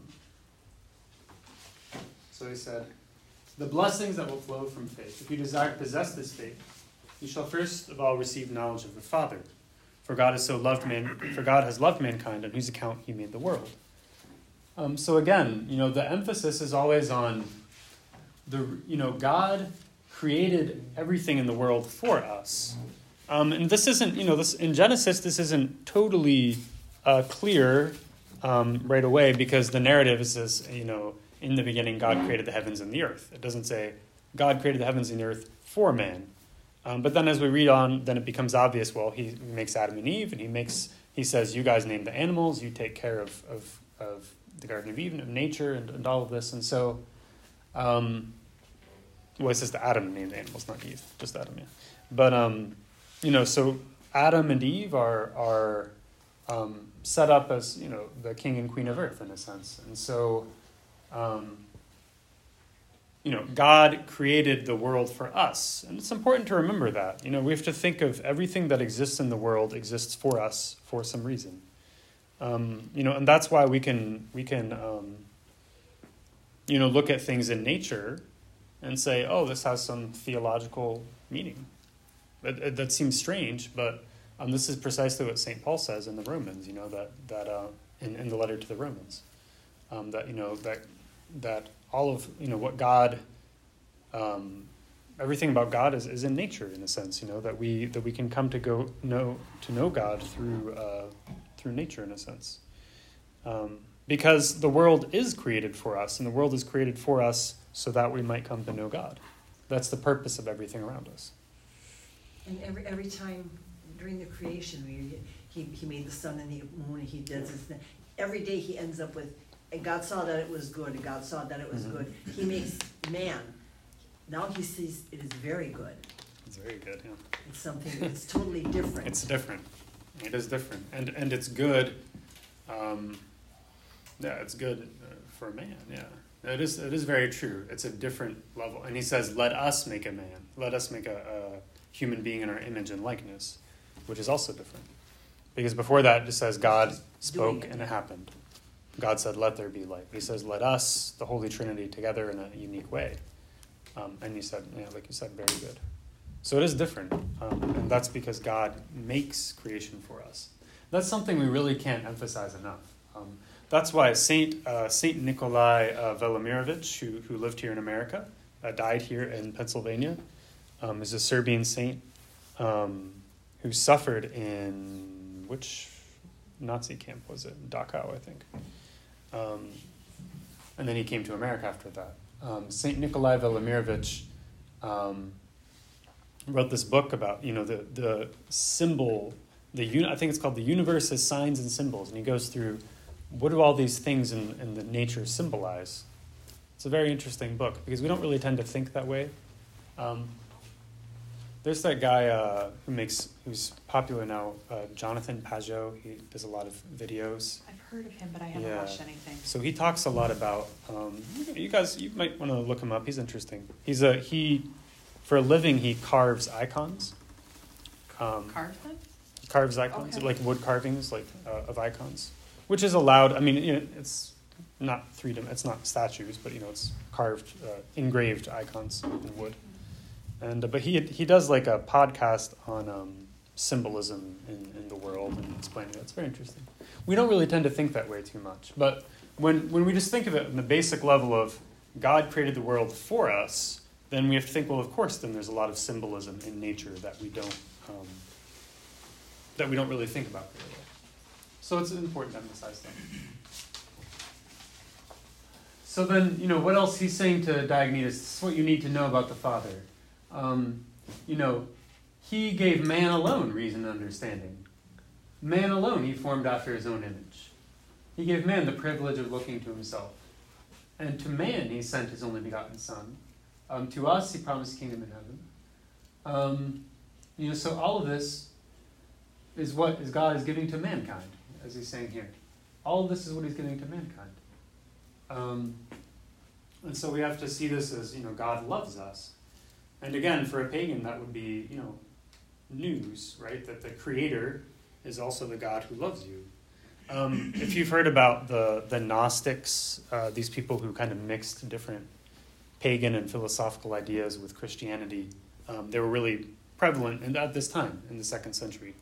so he said, the blessings that will flow from faith. If you desire to possess this faith, you shall first of all receive knowledge of the Father. For God has so loved man, for God has loved mankind, on whose account he made the world. Um, so again, you know, the emphasis is always on the, you know, God created everything in the world for us. Um, and this isn't, you know, this in Genesis, this isn't totally uh, clear um, right away, because the narrative is, this, you know, in the beginning, God created the heavens and the earth. It doesn't say God created the heavens and the earth for man. Um, but then as we read on, then it becomes obvious, well, he makes Adam and Eve, and he makes, he says, you guys name the animals, you take care of, of, of the Garden of Eden, of nature, and, and all of this. And so, um, well, it says that Adam named the animals, not Eve, just Adam, yeah. But, um, you know, so Adam and Eve are, are um, set up as, you know, the king and queen of earth, in a sense. And so, um, you know, God created the world for us. And it's important to remember that. You know, we have to think of everything that exists in the world exists for us for some reason. Um, you know, and that's why we can, we can um, you know, look at things in nature and say, oh, this has some theological meaning. That, that seems strange, but um, this is precisely what Saint Paul says in the Romans, you know, that, that uh, in, in the letter to the Romans, um, that, you know, that that all of, you know, what God, um, everything about God is, is in nature, in a sense, you know, that we that we can come to go know to know God through uh, through nature, in a sense, um, because the world is created for us, and the world is created for us so that we might come to know God. That's the purpose of everything around us. And every every time during the creation, we, he he made the sun and the moon, and he does this. Every day he ends up with, and God saw that it was good, and God saw that it was mm-hmm. good. He makes man. Now he sees it is very good. It's very good, yeah. It's something that's totally different. It's different. It is different. And and it's good. Um, yeah, it's good uh, for man, yeah. It is It is very true. It's a different level. And he says, let us make a man. Let us make a, a human being in our image and likeness, which is also different. Because before that, it just says God spoke and it happened. God said, let there be light. He says, let us, the Holy Trinity, together in a unique way. Um, and he said, yeah, like you said, very good. So it is different. Um, and that's because God makes creation for us. That's something we really can't emphasize enough. Um, that's why Saint uh, Saint Nikolai uh, Velimirovich, who, who lived here in America, uh, died here in Pennsylvania, um, is a Serbian saint um, who suffered in which Nazi camp, was it? Dachau, I think. Um, and then he came to America after that. Um, Saint Nikolai Velimirovich um, wrote this book about, you know, the, the symbol, the un- I think it's called The Universe as Signs and Symbols, and he goes through what do all these things in, in the nature symbolize. It's a very interesting book because we don't really tend to think that way. Um, there's that guy uh, who makes who's popular now, uh, Jonathan Pajot. He does a lot of videos. I've heard of him, but I haven't Yeah. watched anything. So he talks a lot about. Um, you guys, you might want to look him up. He's interesting. He's a he, for a living, he carves icons. Um, Carved them? he carves icons, Okay. like wood carvings, like uh, of icons, which is allowed. I mean, you know, it's not three dim. It's not statues, but you know, it's carved, uh, engraved icons in wood. And uh, but he he does like a podcast on um, symbolism in, in the world and explaining it. It's very interesting. We don't really tend to think that way too much, but when when we just think of it on the basic level of God created the world for us, then we have to think, well, of course, then there's a lot of symbolism in nature that we don't um, that we don't really think about very well. So it's important to emphasize that. So then, you know, what else he's saying to Diognetus? This is what you need to know about the Father. Um, you know, he gave man alone reason and understanding. Man alone he formed after his own image. He gave man the privilege of looking to himself. And to man he sent his only begotten Son. Um, to us he promised kingdom in heaven. Um, you know, so all of this is what is God is giving to mankind, as he's saying here. All of this is what he's giving to mankind. Um, and so we have to see this as, you know, God loves us. And again, for a pagan, that would be, you know, news, right? That the Creator is also the God who loves you. Um, if you've heard about the, the Gnostics, uh, these people who kind of mixed different pagan and philosophical ideas with Christianity, um, they were really prevalent in, at this time, in the second century.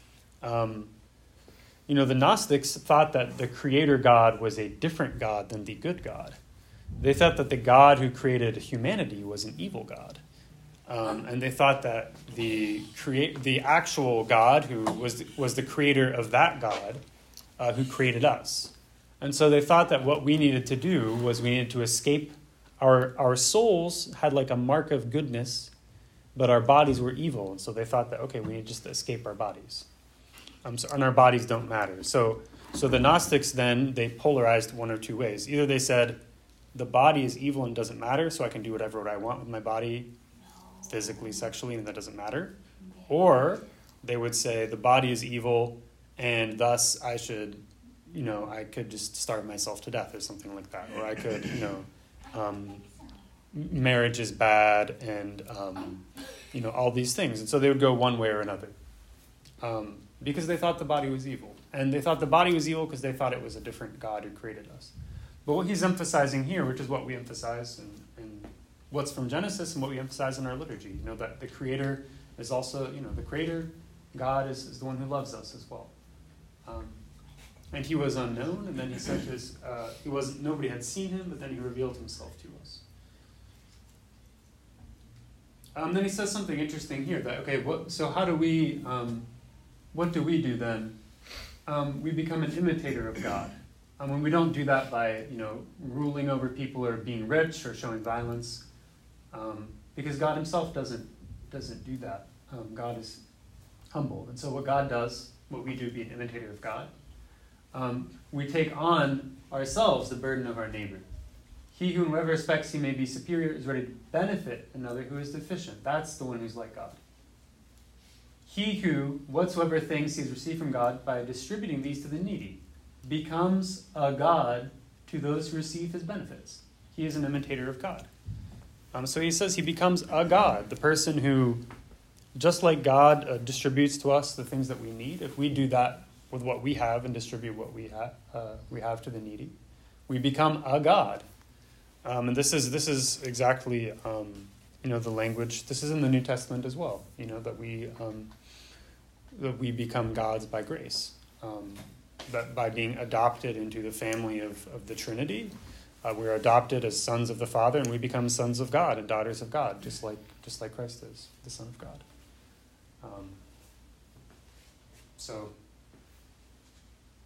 Um, you know, the Gnostics thought that the Creator God was a different God than the good God. They thought that the God who created humanity was an evil God. Um, and they thought that the create the actual God who was the, was the creator of that God uh, who created us. And so they thought that what we needed to do was we needed to escape. Our, our souls had like a mark of goodness, but our bodies were evil. And so they thought that, okay, we need just to escape our bodies. Um, so, and our bodies don't matter. So, so the Gnostics then, they polarized one or two ways. Either they said, the body is evil and doesn't matter, so I can do whatever I want with my body, physically, sexually, and that doesn't matter. Or they would say the body is evil and thus I should, you know, I could just starve myself to death or something like that. Or I could, you know, um, marriage is bad and, um, you know, all these things. And so they would go one way or another um, because they thought the body was evil. And they thought the body was evil because they thought it was a different God who created us. But what he's emphasizing here, which is what we emphasize in, in what's from Genesis and what we emphasize in our liturgy, you know, that the Creator is also, you know, the Creator, God is, is the one who loves us as well. Um, and he was unknown, and then he sent his, uh, he wasn't, nobody had seen him, but then he revealed himself to us. Um, then he says something interesting here, that, okay, what, so how do we, um, what do we do then? Um, we become an imitator of God. Um, when we don't do that by, you know, ruling over people or being rich or showing violence, um, because God himself doesn't doesn't do that. Um, God is humble. And so what God does, what we do, be an imitator of God, um, we take on ourselves the burden of our neighbor. He who in whatever respects he may be superior is ready to benefit another who is deficient. That's the one who's like God. He who, whatsoever things he has received from God, by distributing these to the needy, becomes a God to those who receive his benefits. He is an imitator of God. Um, so he says he becomes a God, the person who, just like God uh, distributes to us the things that we need, if we do that with what we have and distribute what we have, uh, we have to the needy, we become a God. Um, and this is this is exactly um, you know the language. This is in the New Testament as well. You know that we um, that we become gods by grace. Um, that by being adopted into the family of, of the Trinity, uh, we're adopted as sons of the Father, and we become sons of God and daughters of God, just like just like Christ is, the Son of God. Um, so,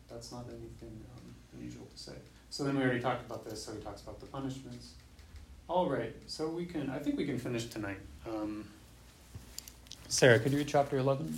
That's not anything um, unusual to say. So then we already talked about this, so he talks about the punishments. All right, so we can, I think we can finish tonight. Um, Sarah, could you read chapter eleven?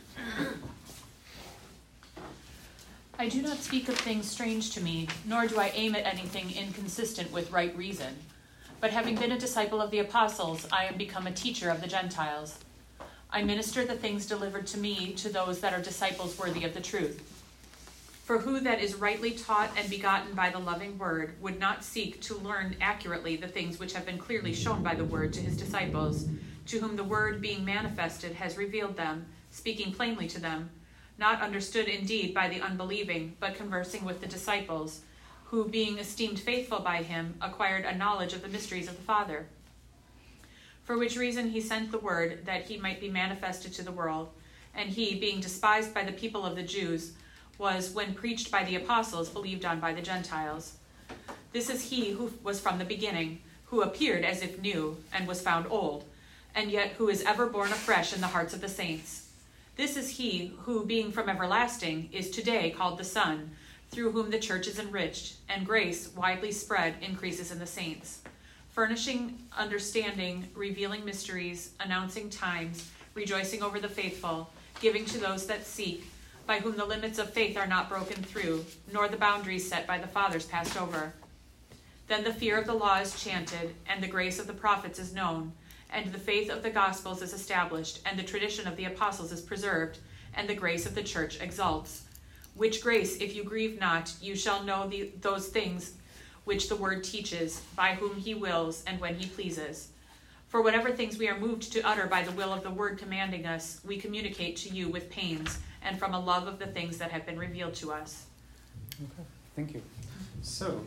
I do not speak of things strange to me, nor do I aim at anything inconsistent with right reason. But having been a disciple of the apostles, I am become a teacher of the Gentiles. I minister the things delivered to me to those that are disciples worthy of the truth. For who that is rightly taught and begotten by the loving word would not seek to learn accurately the things which have been clearly shown by the word to his disciples, to whom the word being manifested has revealed them, speaking plainly to them, not understood indeed by the unbelieving, but conversing with the disciples, who being esteemed faithful by him, acquired a knowledge of the mysteries of the Father. For which reason he sent the word, that he might be manifested to the world, and he, being despised by the people of the Jews, was, when preached by the apostles, believed on by the Gentiles. This is he who was from the beginning, who appeared as if new, and was found old, and yet who is ever born afresh in the hearts of the saints. This is he who, being from everlasting, is today called the Son, through whom the church is enriched, and grace, widely spread, increases in the saints, furnishing understanding, revealing mysteries, announcing times, rejoicing over the faithful, giving to those that seek, by whom the limits of faith are not broken through, nor the boundaries set by the fathers passed over. Then the fear of the law is chanted, and the grace of the prophets is known, and the faith of the Gospels is established, and the tradition of the apostles is preserved, and the grace of the church exalts. Which grace, if you grieve not, you shall know the, those things which the word teaches, by whom he wills, and when he pleases. For whatever things we are moved to utter by the will of the word commanding us, we communicate to you with pains, and from a love of the things that have been revealed to us. Okay, thank you. So,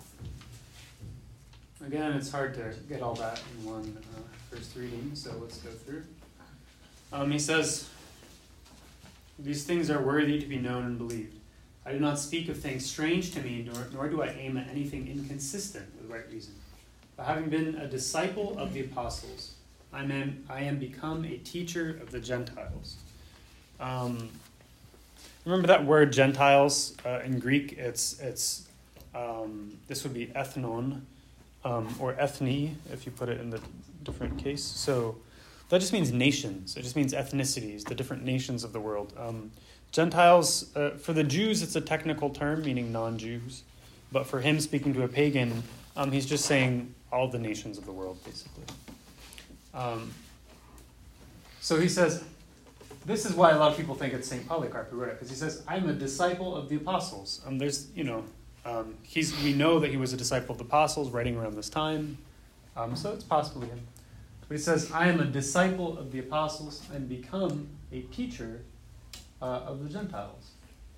again, it's hard to get all that in one uh, first reading, so let's go through. Um, he says, these things are worthy to be known and believed. I do not speak of things strange to me, nor, nor do I aim at anything inconsistent with right reason. But having been a disciple of the apostles, I am, I am become a teacher of the Gentiles. Um, remember that word Gentiles uh, in Greek? It's it's um, this would be ethnon um, or ethni if you put it in the different case. So that just means nations. It just means ethnicities, the different nations of the world. Um, Gentiles uh, for the Jews, it's a technical term meaning non-Jews, but for him speaking to a pagan, um, he's just saying all the nations of the world basically. Um, so he says. This is why a lot of people think it's Saint Polycarp who wrote it, because he says, I'm a disciple of the apostles. Um, there's, you know, um, he's we know that he was a disciple of the apostles writing around this time, um, so it's possibly him. But he says, I am a disciple of the apostles and become a teacher uh, of the Gentiles.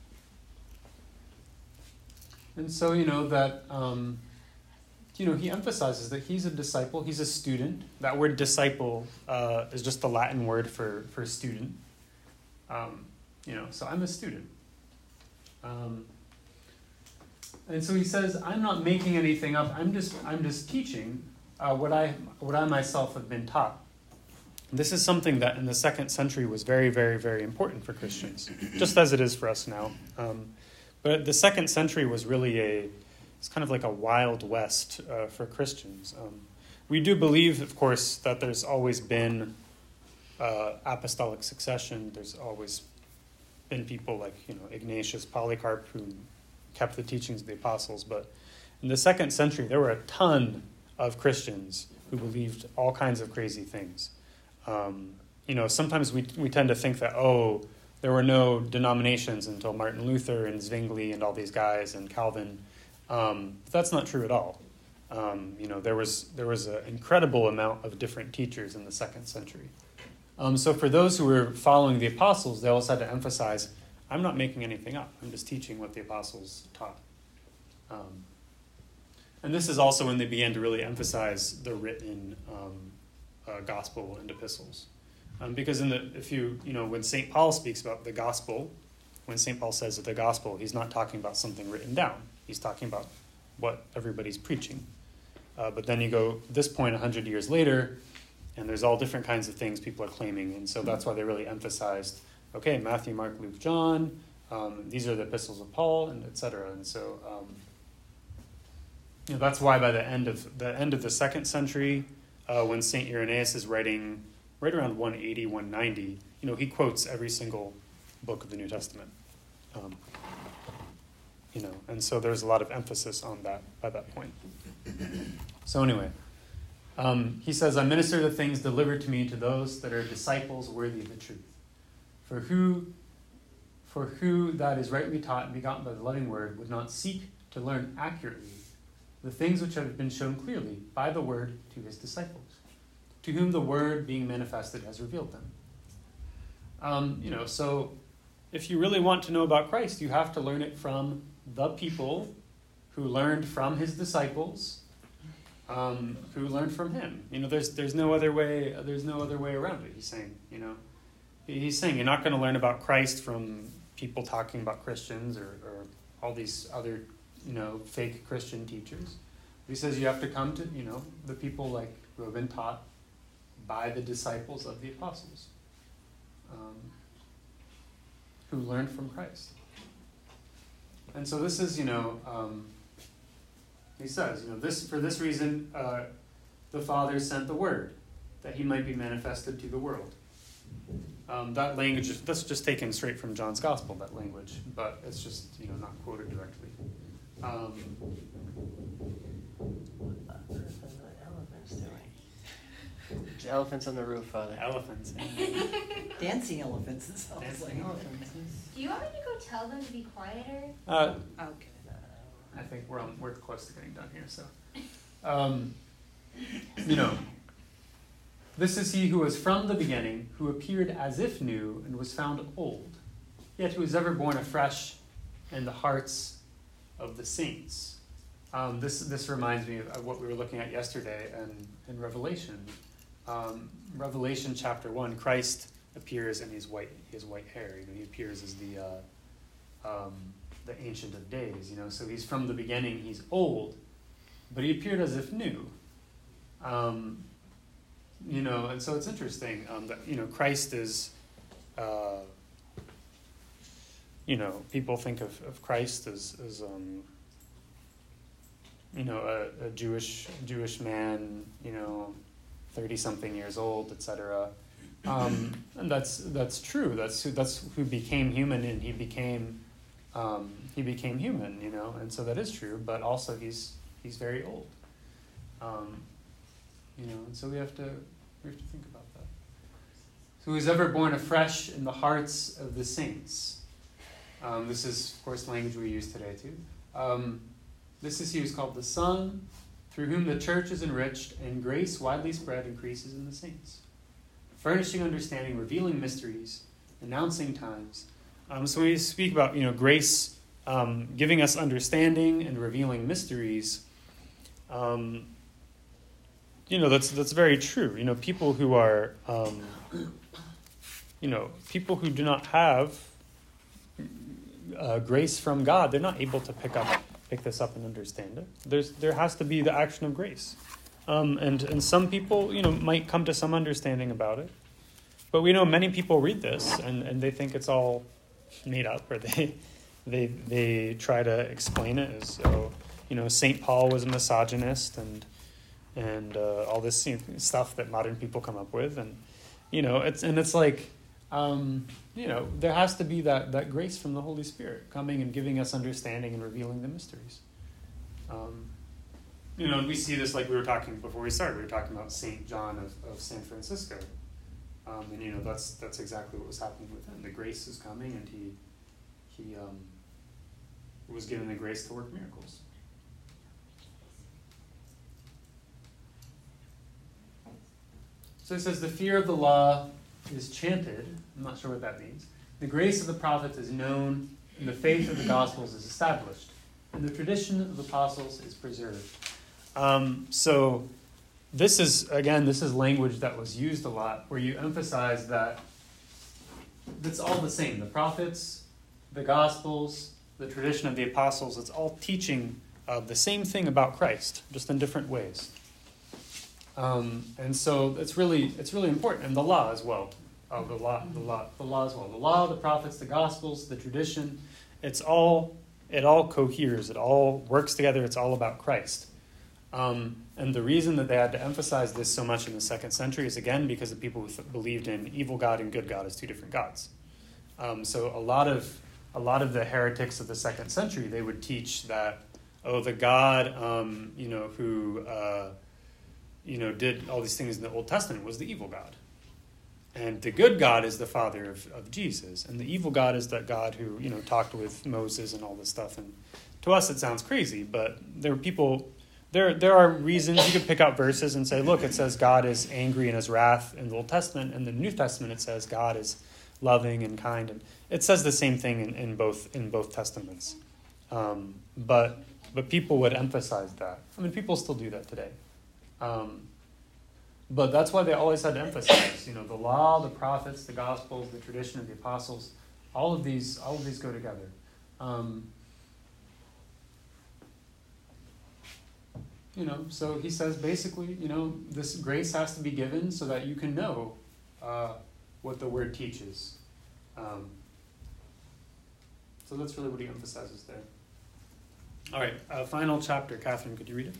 And so, you know, that, um, you know, he emphasizes that he's a disciple, he's a student. That word disciple uh, is just the Latin word for, for student. Um, you know, so I'm a student. Um, and so he says, I'm not making anything up. I'm just, I'm just teaching uh, what I, what I myself have been taught. This is something that in the second century was very, very, very important for Christians, just as it is for us now. Um, but the second century was really a, it's kind of like a wild west uh, for Christians. Um, we do believe, of course, that there's always been Uh, apostolic succession. There's always been people like, you know, Ignatius, Polycarp, who kept the teachings of the apostles. But in the second century, there were a ton of Christians who believed all kinds of crazy things. Um, you know, sometimes we we tend to think that, oh, there were no denominations until Martin Luther and Zwingli and all these guys and Calvin. Um, but that's not true at all. Um, you know, there was there was an incredible amount of different teachers in the second century. Um, so for those who were following the apostles, they also had to emphasize, I'm not making anything up. I'm just teaching what the apostles taught. Um, and this is also when they began to really emphasize the written um, uh, gospel and epistles. Um, because in the if you, you know, when Saint Paul speaks about the gospel, when Saint Paul says that the gospel, he's not talking about something written down. He's talking about what everybody's preaching. Uh, but then you go this point one hundred years later, and there's all different kinds of things people are claiming. And so that's why they really emphasized, okay, Matthew, Mark, Luke, John, Um, these are the epistles of Paul, and et cetera. And so, um, you know, that's why by the end of the end of the second century, uh, when Saint Irenaeus is writing right around one eighty, one ninety, you know, he quotes every single book of the New Testament. Um, you know, and so there's a lot of emphasis on that by that point. So anyway, um, he says, I minister the things delivered to me to those that are disciples worthy of the truth. For who, for who that is rightly taught and begotten by the loving word would not seek to learn accurately the things which have been shown clearly by the word to his disciples, to whom the word being manifested has revealed them. Um, you know, so if you really want to know about Christ, you have to learn it from the people who learned from his disciples, um, who learned from him. You know, there's there's no other way. There's no other way around it. He's saying, you know, he's saying you're not going to learn about Christ from people talking about Christians or, or all these other, you know, fake Christian teachers. He says you have to come to, you know, the people like who have been taught by the disciples of the apostles, um, who learned from Christ. And so this is, you know, um, he says, you know, this for this reason uh, the Father sent the Word, that he might be manifested to the world. Um, that language, is, that's just taken straight from John's Gospel, that language, but it's just, you know, not quoted directly. Um, What on earth are the elephants doing? The elephants on the roof, Father. elephants. Dancing elephants, it sounds Dancing like. elephants. Do you want me to go tell them to be quieter? Uh, Okay. I think we're on, we're close to getting done here. So, um, you know, this is he who was from the beginning, who appeared as if new and was found old, yet who is ever born afresh in the hearts of the saints. Um, this this reminds me of what we were looking at yesterday in, in Revelation. Um, Revelation chapter one, Christ appears in his white his white hair. You know, he appears as the uh, um, the Ancient of Days. You know, so he's from the beginning. He's old, but he appeared as if new. Um, you know, and so it's interesting um, that you know Christ is. Uh, you know, people think of, of Christ as as um, you know a, a Jewish Jewish man. You know. thirty-something years old, et cetera. Um, and that's that's true. That's who that's who became human, and he became um, he became human, you know. And so that is true. But also, he's he's very old, um, you know. And so we have to we have to think about that. So, who's ever born afresh in the hearts of the saints? Um, this is, of course, language we use today too. Um, this is he who's called the Son, through whom the church is enriched, and grace widely spread increases in the saints, furnishing understanding, revealing mysteries, announcing times. Um, so when we speak about, you know, grace um, giving us understanding and revealing mysteries, um, you know, that's that's very true. You know, people who are, um, you know, people who do not have uh, grace from God, they're not able to pick up pick this up and understand it. There's there has to be the action of grace, um, and and some people, you know, might come to some understanding about it, but we know many people read this and, and they think it's all made up, or they they they try to explain it as, oh, you know, Saint Paul was a misogynist and and uh, all this, you know, stuff that modern people come up with, and you know it's and it's like. Um, you know, there has to be that, that grace from the Holy Spirit coming and giving us understanding and revealing the mysteries. Um, you know, and we see this like we were talking before we started. We were talking about Saint John of, of San Francisco. Um, and, you know, that's that's exactly what was happening with him. The grace is coming, and he he um, was given the grace to work miracles. So it says, the fear of the law is chanted. I'm not sure what that means. The grace of the prophets is known, and the faith of the Gospels is established, and the tradition of the apostles is preserved. Um, so this is, again, this is language that was used a lot, where you emphasize that it's all the same. The prophets, the Gospels, the tradition of the apostles, it's all teaching uh, the same thing about Christ, just in different ways. Um, and so it's really it's really important, and the law as well. of the law, the law, the law as well. The law, the prophets, the gospels, the tradition. It's all, it all coheres. It all works together. It's all about Christ. Um, and the reason that they had to emphasize this so much in the second century is, again, because the people who th- believed in evil God and good God as two different gods. Um, so a lot of a lot of the heretics of the second century, they would teach that, oh, the God, um, you know, who uh, you know did all these things in the Old Testament was the evil God, and the good God is the Father of, of Jesus, and the evil God is that God who you know talked with Moses and all this stuff. And to us, it sounds crazy, but there are people. There, there are reasons you could pick out verses and say, look, it says God is angry in his wrath in the Old Testament, and in the New Testament it says God is loving and kind, and it says the same thing in, in both in both testaments. Um, but but people would emphasize that. I mean, people still do that today. Um, but that's why they always had to emphasize, you know, the law, the prophets, the gospels, the tradition of the apostles. All of these, all of these go together. Um, You know, so he says basically, you know, this grace has to be given so that you can know uh, what the word teaches. Um, so that's really what he emphasizes there. All right, uh, final chapter. Catherine, could you read it?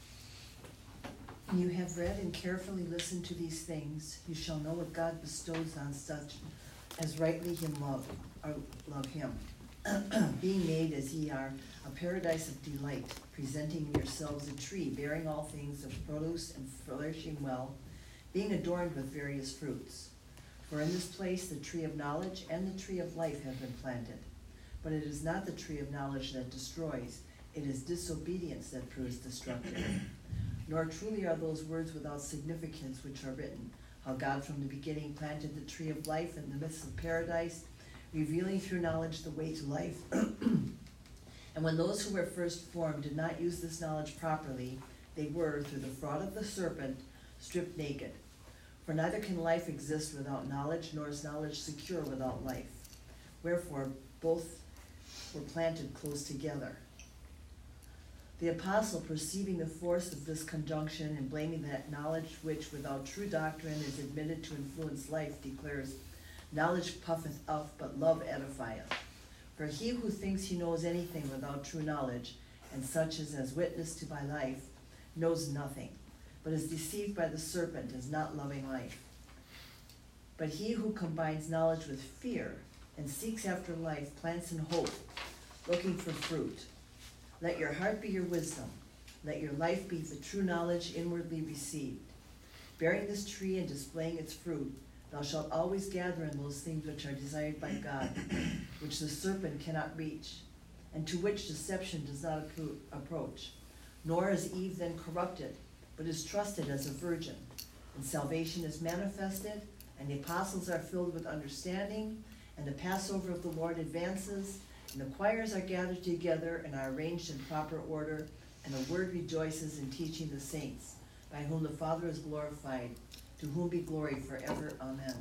You have read and carefully listened to these things. You shall know what God bestows on such as rightly him love, or love him. Being made as ye are, a paradise of delight, presenting in yourselves a tree, bearing all things of produce and flourishing well, being adorned with various fruits. For in this place the tree of knowledge and the tree of life have been planted. But it is not the tree of knowledge that destroys, it is disobedience that proves destructive. Nor truly are those words without significance which are written, how God from the beginning planted the tree of life in the midst of paradise, revealing through knowledge the way to life. And when those who were first formed did not use this knowledge properly, they were, through the fraud of the serpent, stripped naked. For neither can life exist without knowledge, nor is knowledge secure without life. Wherefore, both were planted close together. The apostle, perceiving the force of this conjunction and blaming that knowledge which without true doctrine is admitted to influence life, declares, knowledge puffeth up, but love edifieth. For he who thinks he knows anything without true knowledge, and such as is witnessed to by life, knows nothing, but is deceived by the serpent, is not loving life. But he who combines knowledge with fear, and seeks after life, plants in hope, looking for fruit. Let your heart be your wisdom. Let your life be the true knowledge inwardly received. Bearing this tree and displaying its fruit, thou shalt always gather in those things which are desired by God, which the serpent cannot reach, and to which deception does not appro- approach. Nor is Eve then corrupted, but is trusted as a virgin. And salvation is manifested, and the apostles are filled with understanding, and the Passover of the Lord advances, and the choirs are gathered together and are arranged in proper order, and the word rejoices in teaching the saints, by whom the Father is glorified, to whom be glory forever. Amen.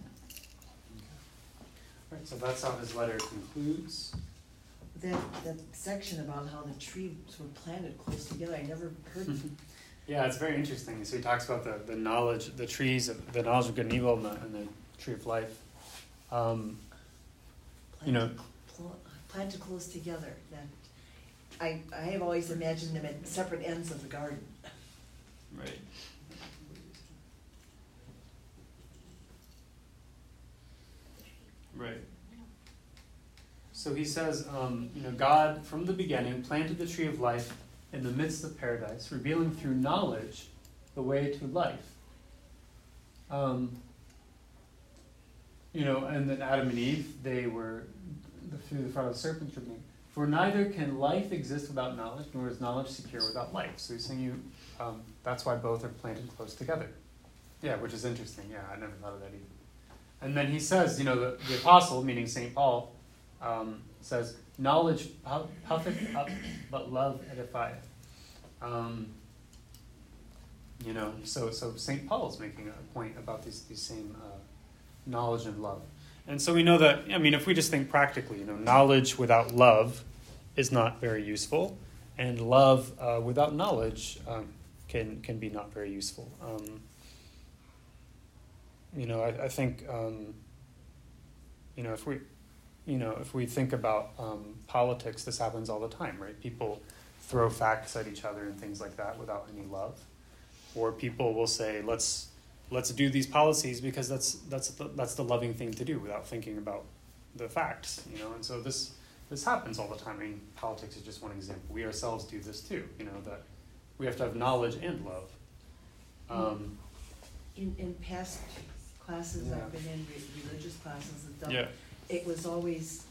Right, so that's how his letter concludes. That, that section about how the trees were planted close together, I never heard of. Yeah, it's very interesting. So he talks about the, the knowledge, the trees, of, the knowledge of good and evil, and the, and the tree of life. Um, you know, Pl- planted close together. That I I have always imagined them at separate ends of the garden. right. Right. So he says, um, you know, God from the beginning planted the tree of life in the midst of paradise, revealing through knowledge the way to life. Um, you know, and then Adam and Eve, they were the, through the fraud of the serpent. For neither can life exist without knowledge, nor is knowledge secure without life. So he's saying you, um, that's why both are planted close together. Yeah, which is interesting. Yeah, I never thought of that either. And then he says, you know, the, the apostle, meaning Saint Paul, um, says, knowledge puffeth up, but love edifieth. Um, you know, so so Saint Paul is making a point about these these same uh, knowledge and love. And so we know that, I mean, if we just think practically, you know, knowledge without love is not very useful, and love uh, without knowledge um, can can be not very useful. Um, you know, I, I think um, You know, if we, you know, if we think about um, politics, this happens all the time, right? People throw facts at each other and things like that without any love, or people will say, let's let's do these policies because that's that's the, that's the loving thing to do without thinking about the facts, you know. And so this this happens all the time. I mean, politics is just one example. We ourselves do this too, you know, that we have to have knowledge and love. Um, In, in past classes Yeah. I've been in, re- religious classes and stuff, yeah, it was always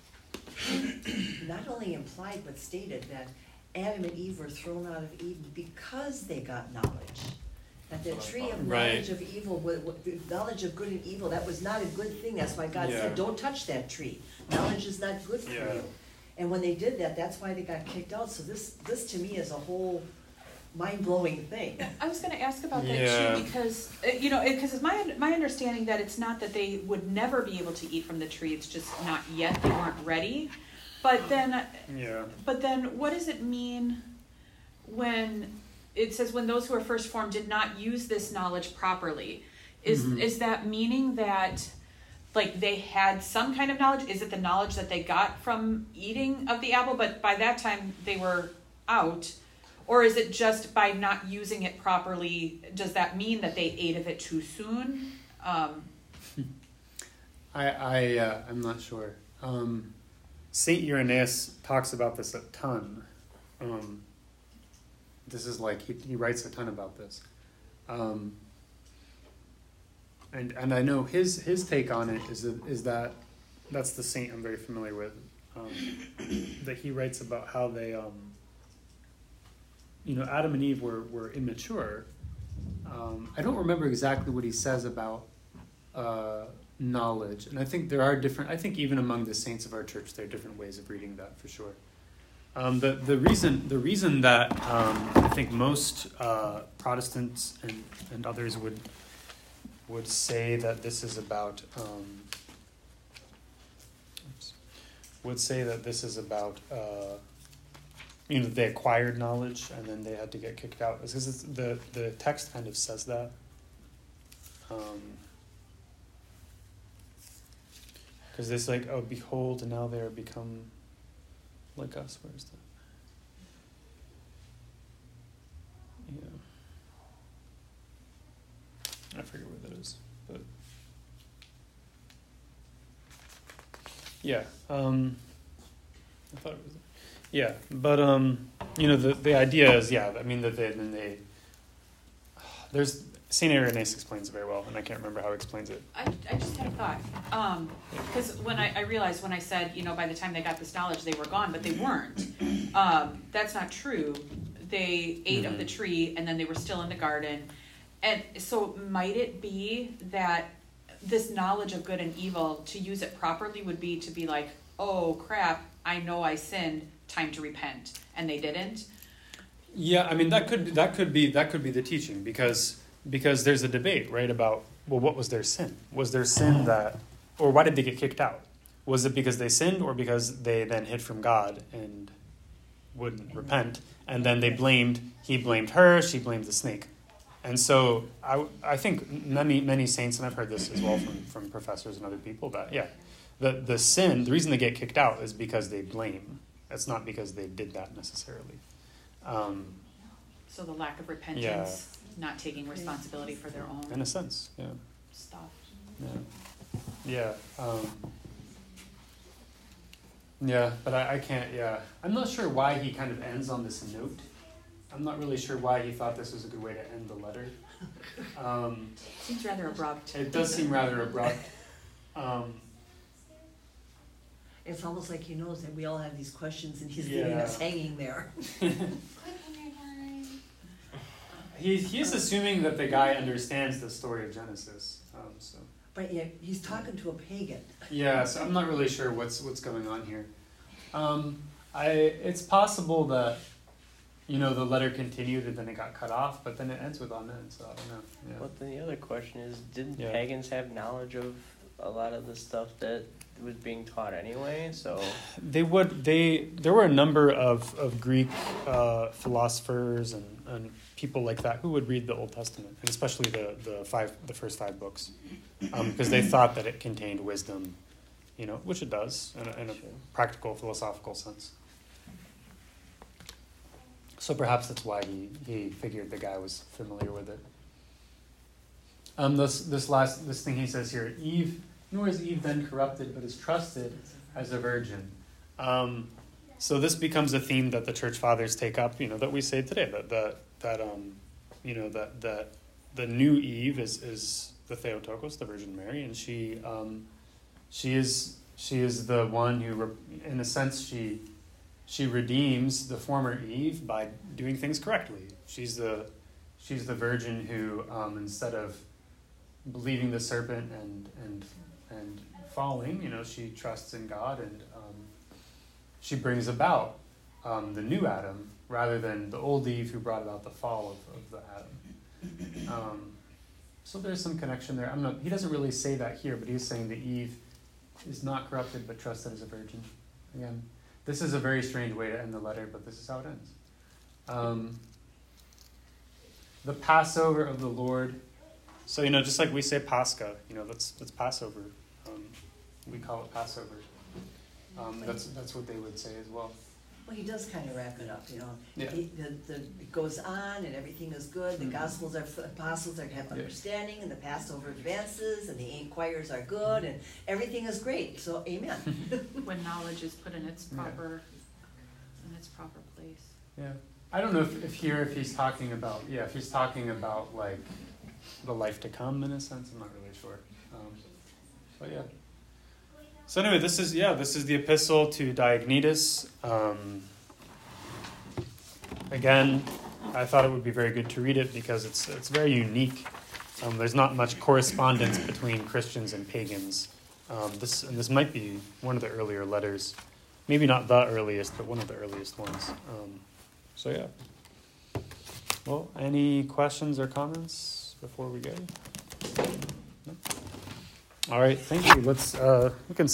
not only implied but stated that Adam and Eve were thrown out of Eden because they got knowledge. That the tree of Right. knowledge of evil, wa- wa- the knowledge of good and evil, that was not a good thing. That's why God Yeah. said, don't touch that tree. Knowledge is not good for Yeah. you. And when they did that, that's why they got kicked out. So this, this to me is a whole mind-blowing thing. I was going to ask about that Yeah. too, because uh, you know, because it's my my understanding that it's not that they would never be able to eat from the tree; it's just not yet. They weren't ready. But then, yeah. but then, what does it mean when it says when those who were first formed did not use this knowledge properly? Is Mhm. is that meaning that like they had some kind of knowledge? Is it the knowledge that they got from eating of the apple, but by that time they were out? Or is it just by not using it properly, does that mean that they ate of it too soon? Um, I, I, uh, I'm not sure. Um, Saint Irenaeus talks about this a ton. Um, this is like, he, he writes a ton about this. Um, and and I know his his take on it is that, is that that's the saint I'm very familiar with. Um, that he writes about how they, um, you know, Adam and Eve were, were immature. Um, I don't remember exactly what he says about uh, knowledge, and I think there are different. I think even among the saints of our church, there are different ways of reading that for sure. Um, the the reason the reason that um, I think most uh, Protestants and, and others would would say that this is about um, oops, would say that this is about uh, you know, they acquired knowledge and then they had to get kicked out. Because it's, the the text kind of says that. Because um, it's like, oh, behold, now they are become like us. Where's that? Yeah. I forget where that is, but yeah. Um, I thought it was. Yeah, but um, you know, the the idea is, yeah. I mean, that they then they there's Saint Irenaeus explains it very well, and I can't remember how he explains it. I, I just had a thought. Because um, when I, I realized when I said, you know, by the time they got this knowledge, they were gone, but they weren't. Um, that's not true. They ate Mm-hmm. of the tree, and then they were still in the garden. And so might it be that this knowledge of good and evil, to use it properly, would be to be like, oh, crap, I know I sinned, time to repent. And they didn't? Yeah, I mean that could that could be that could be the teaching, because because there's a debate, right, about, well, what was their sin? Was their sin that, or why did they get kicked out? Was it because they sinned, or because they then hid from God and wouldn't repent, and then they blamed, he blamed her, she blamed the snake. And so I, I think many many saints, and I've heard this as well from, from professors and other people, that, yeah, the, the sin, the reason they get kicked out is because they blame. It's not because they did that necessarily. Um, So the lack of repentance, Yeah. not taking responsibility for their own in a sense, yeah. stuff. Yeah. Yeah. Um, yeah, but I, I can't, yeah. I'm not sure why he kind of ends on this note. I'm not really sure why he thought this was a good way to end the letter. Um, Seems rather abrupt. it does seem rather abrupt. Um, It's almost like he knows that we all have these questions and he's leaving Yeah. us hanging there. Cliffhanger time. he, he's assuming that the guy understands the story of Genesis. Um, so. But yeah, he's talking to a pagan. Yeah, so I'm not really sure what's what's going on here. Um, I it's possible that, you know, the letter continued and then it got cut off, but then it ends with amen, so I don't know. Yeah. But then the other question is, didn't Yeah. pagans have knowledge of a lot of the stuff that was being taught anyway? So They would they there were a number of, of Greek uh, philosophers and, and people like that who would read the Old Testament, and especially the, the five the first five books, um, because they thought that it contained wisdom you know, which it does in a, in a practical, philosophical sense. So perhaps that's why he, he figured the guy was familiar with it. Um, this this last this thing he says here, Eve, nor is Eve then corrupted, but is trusted as a virgin. Um, so this becomes a theme that the church fathers take up, you know, that we say today, that that that um, you know, that that the new Eve is is the Theotokos, the Virgin Mary, and she um, she is she is the one who, re- in a sense, she. She redeems the former Eve by doing things correctly. She's the she's the virgin who, um, instead of believing the serpent and and and falling, you know, she trusts in God, and um, she brings about um, the new Adam rather than the old Eve who brought about the fall of, of the Adam. Um, so there's some connection there. I'm not. He doesn't really say that here, but he's saying that Eve is not corrupted but trusted as a virgin. Again. This is a very strange way to end the letter, but this is how it ends. Um, the Passover of the Lord. So, you know, just like we say Pascha, you know, that's that's Passover. Um, we call it Passover. Um, that's that's what they would say as well. Well, he does kind of wrap it up, you know. Yeah. He, the, the, it goes on and everything is good. The Mhm. Gospels are, apostles are have Yeah. understanding, and the Passover advances, and the inquirers are good, and everything is great. So, amen. When knowledge is put in its Yeah. proper, in its proper place. Yeah. I don't know if, if here, if he's talking about, yeah, if he's talking about, like, the life to come in a sense. I'm not really sure. Um, but, yeah. So anyway, this is, yeah, this is the epistle to Diognetus. Um, again, I thought it would be very good to read it because it's it's very unique. Um, there's not much correspondence between Christians and pagans. Um, this and this might be one of the earlier letters. Maybe not the earliest, but one of the earliest ones. Um, so yeah. Well, any questions or comments before we go? No? All right, thank you. Let's uh, we can.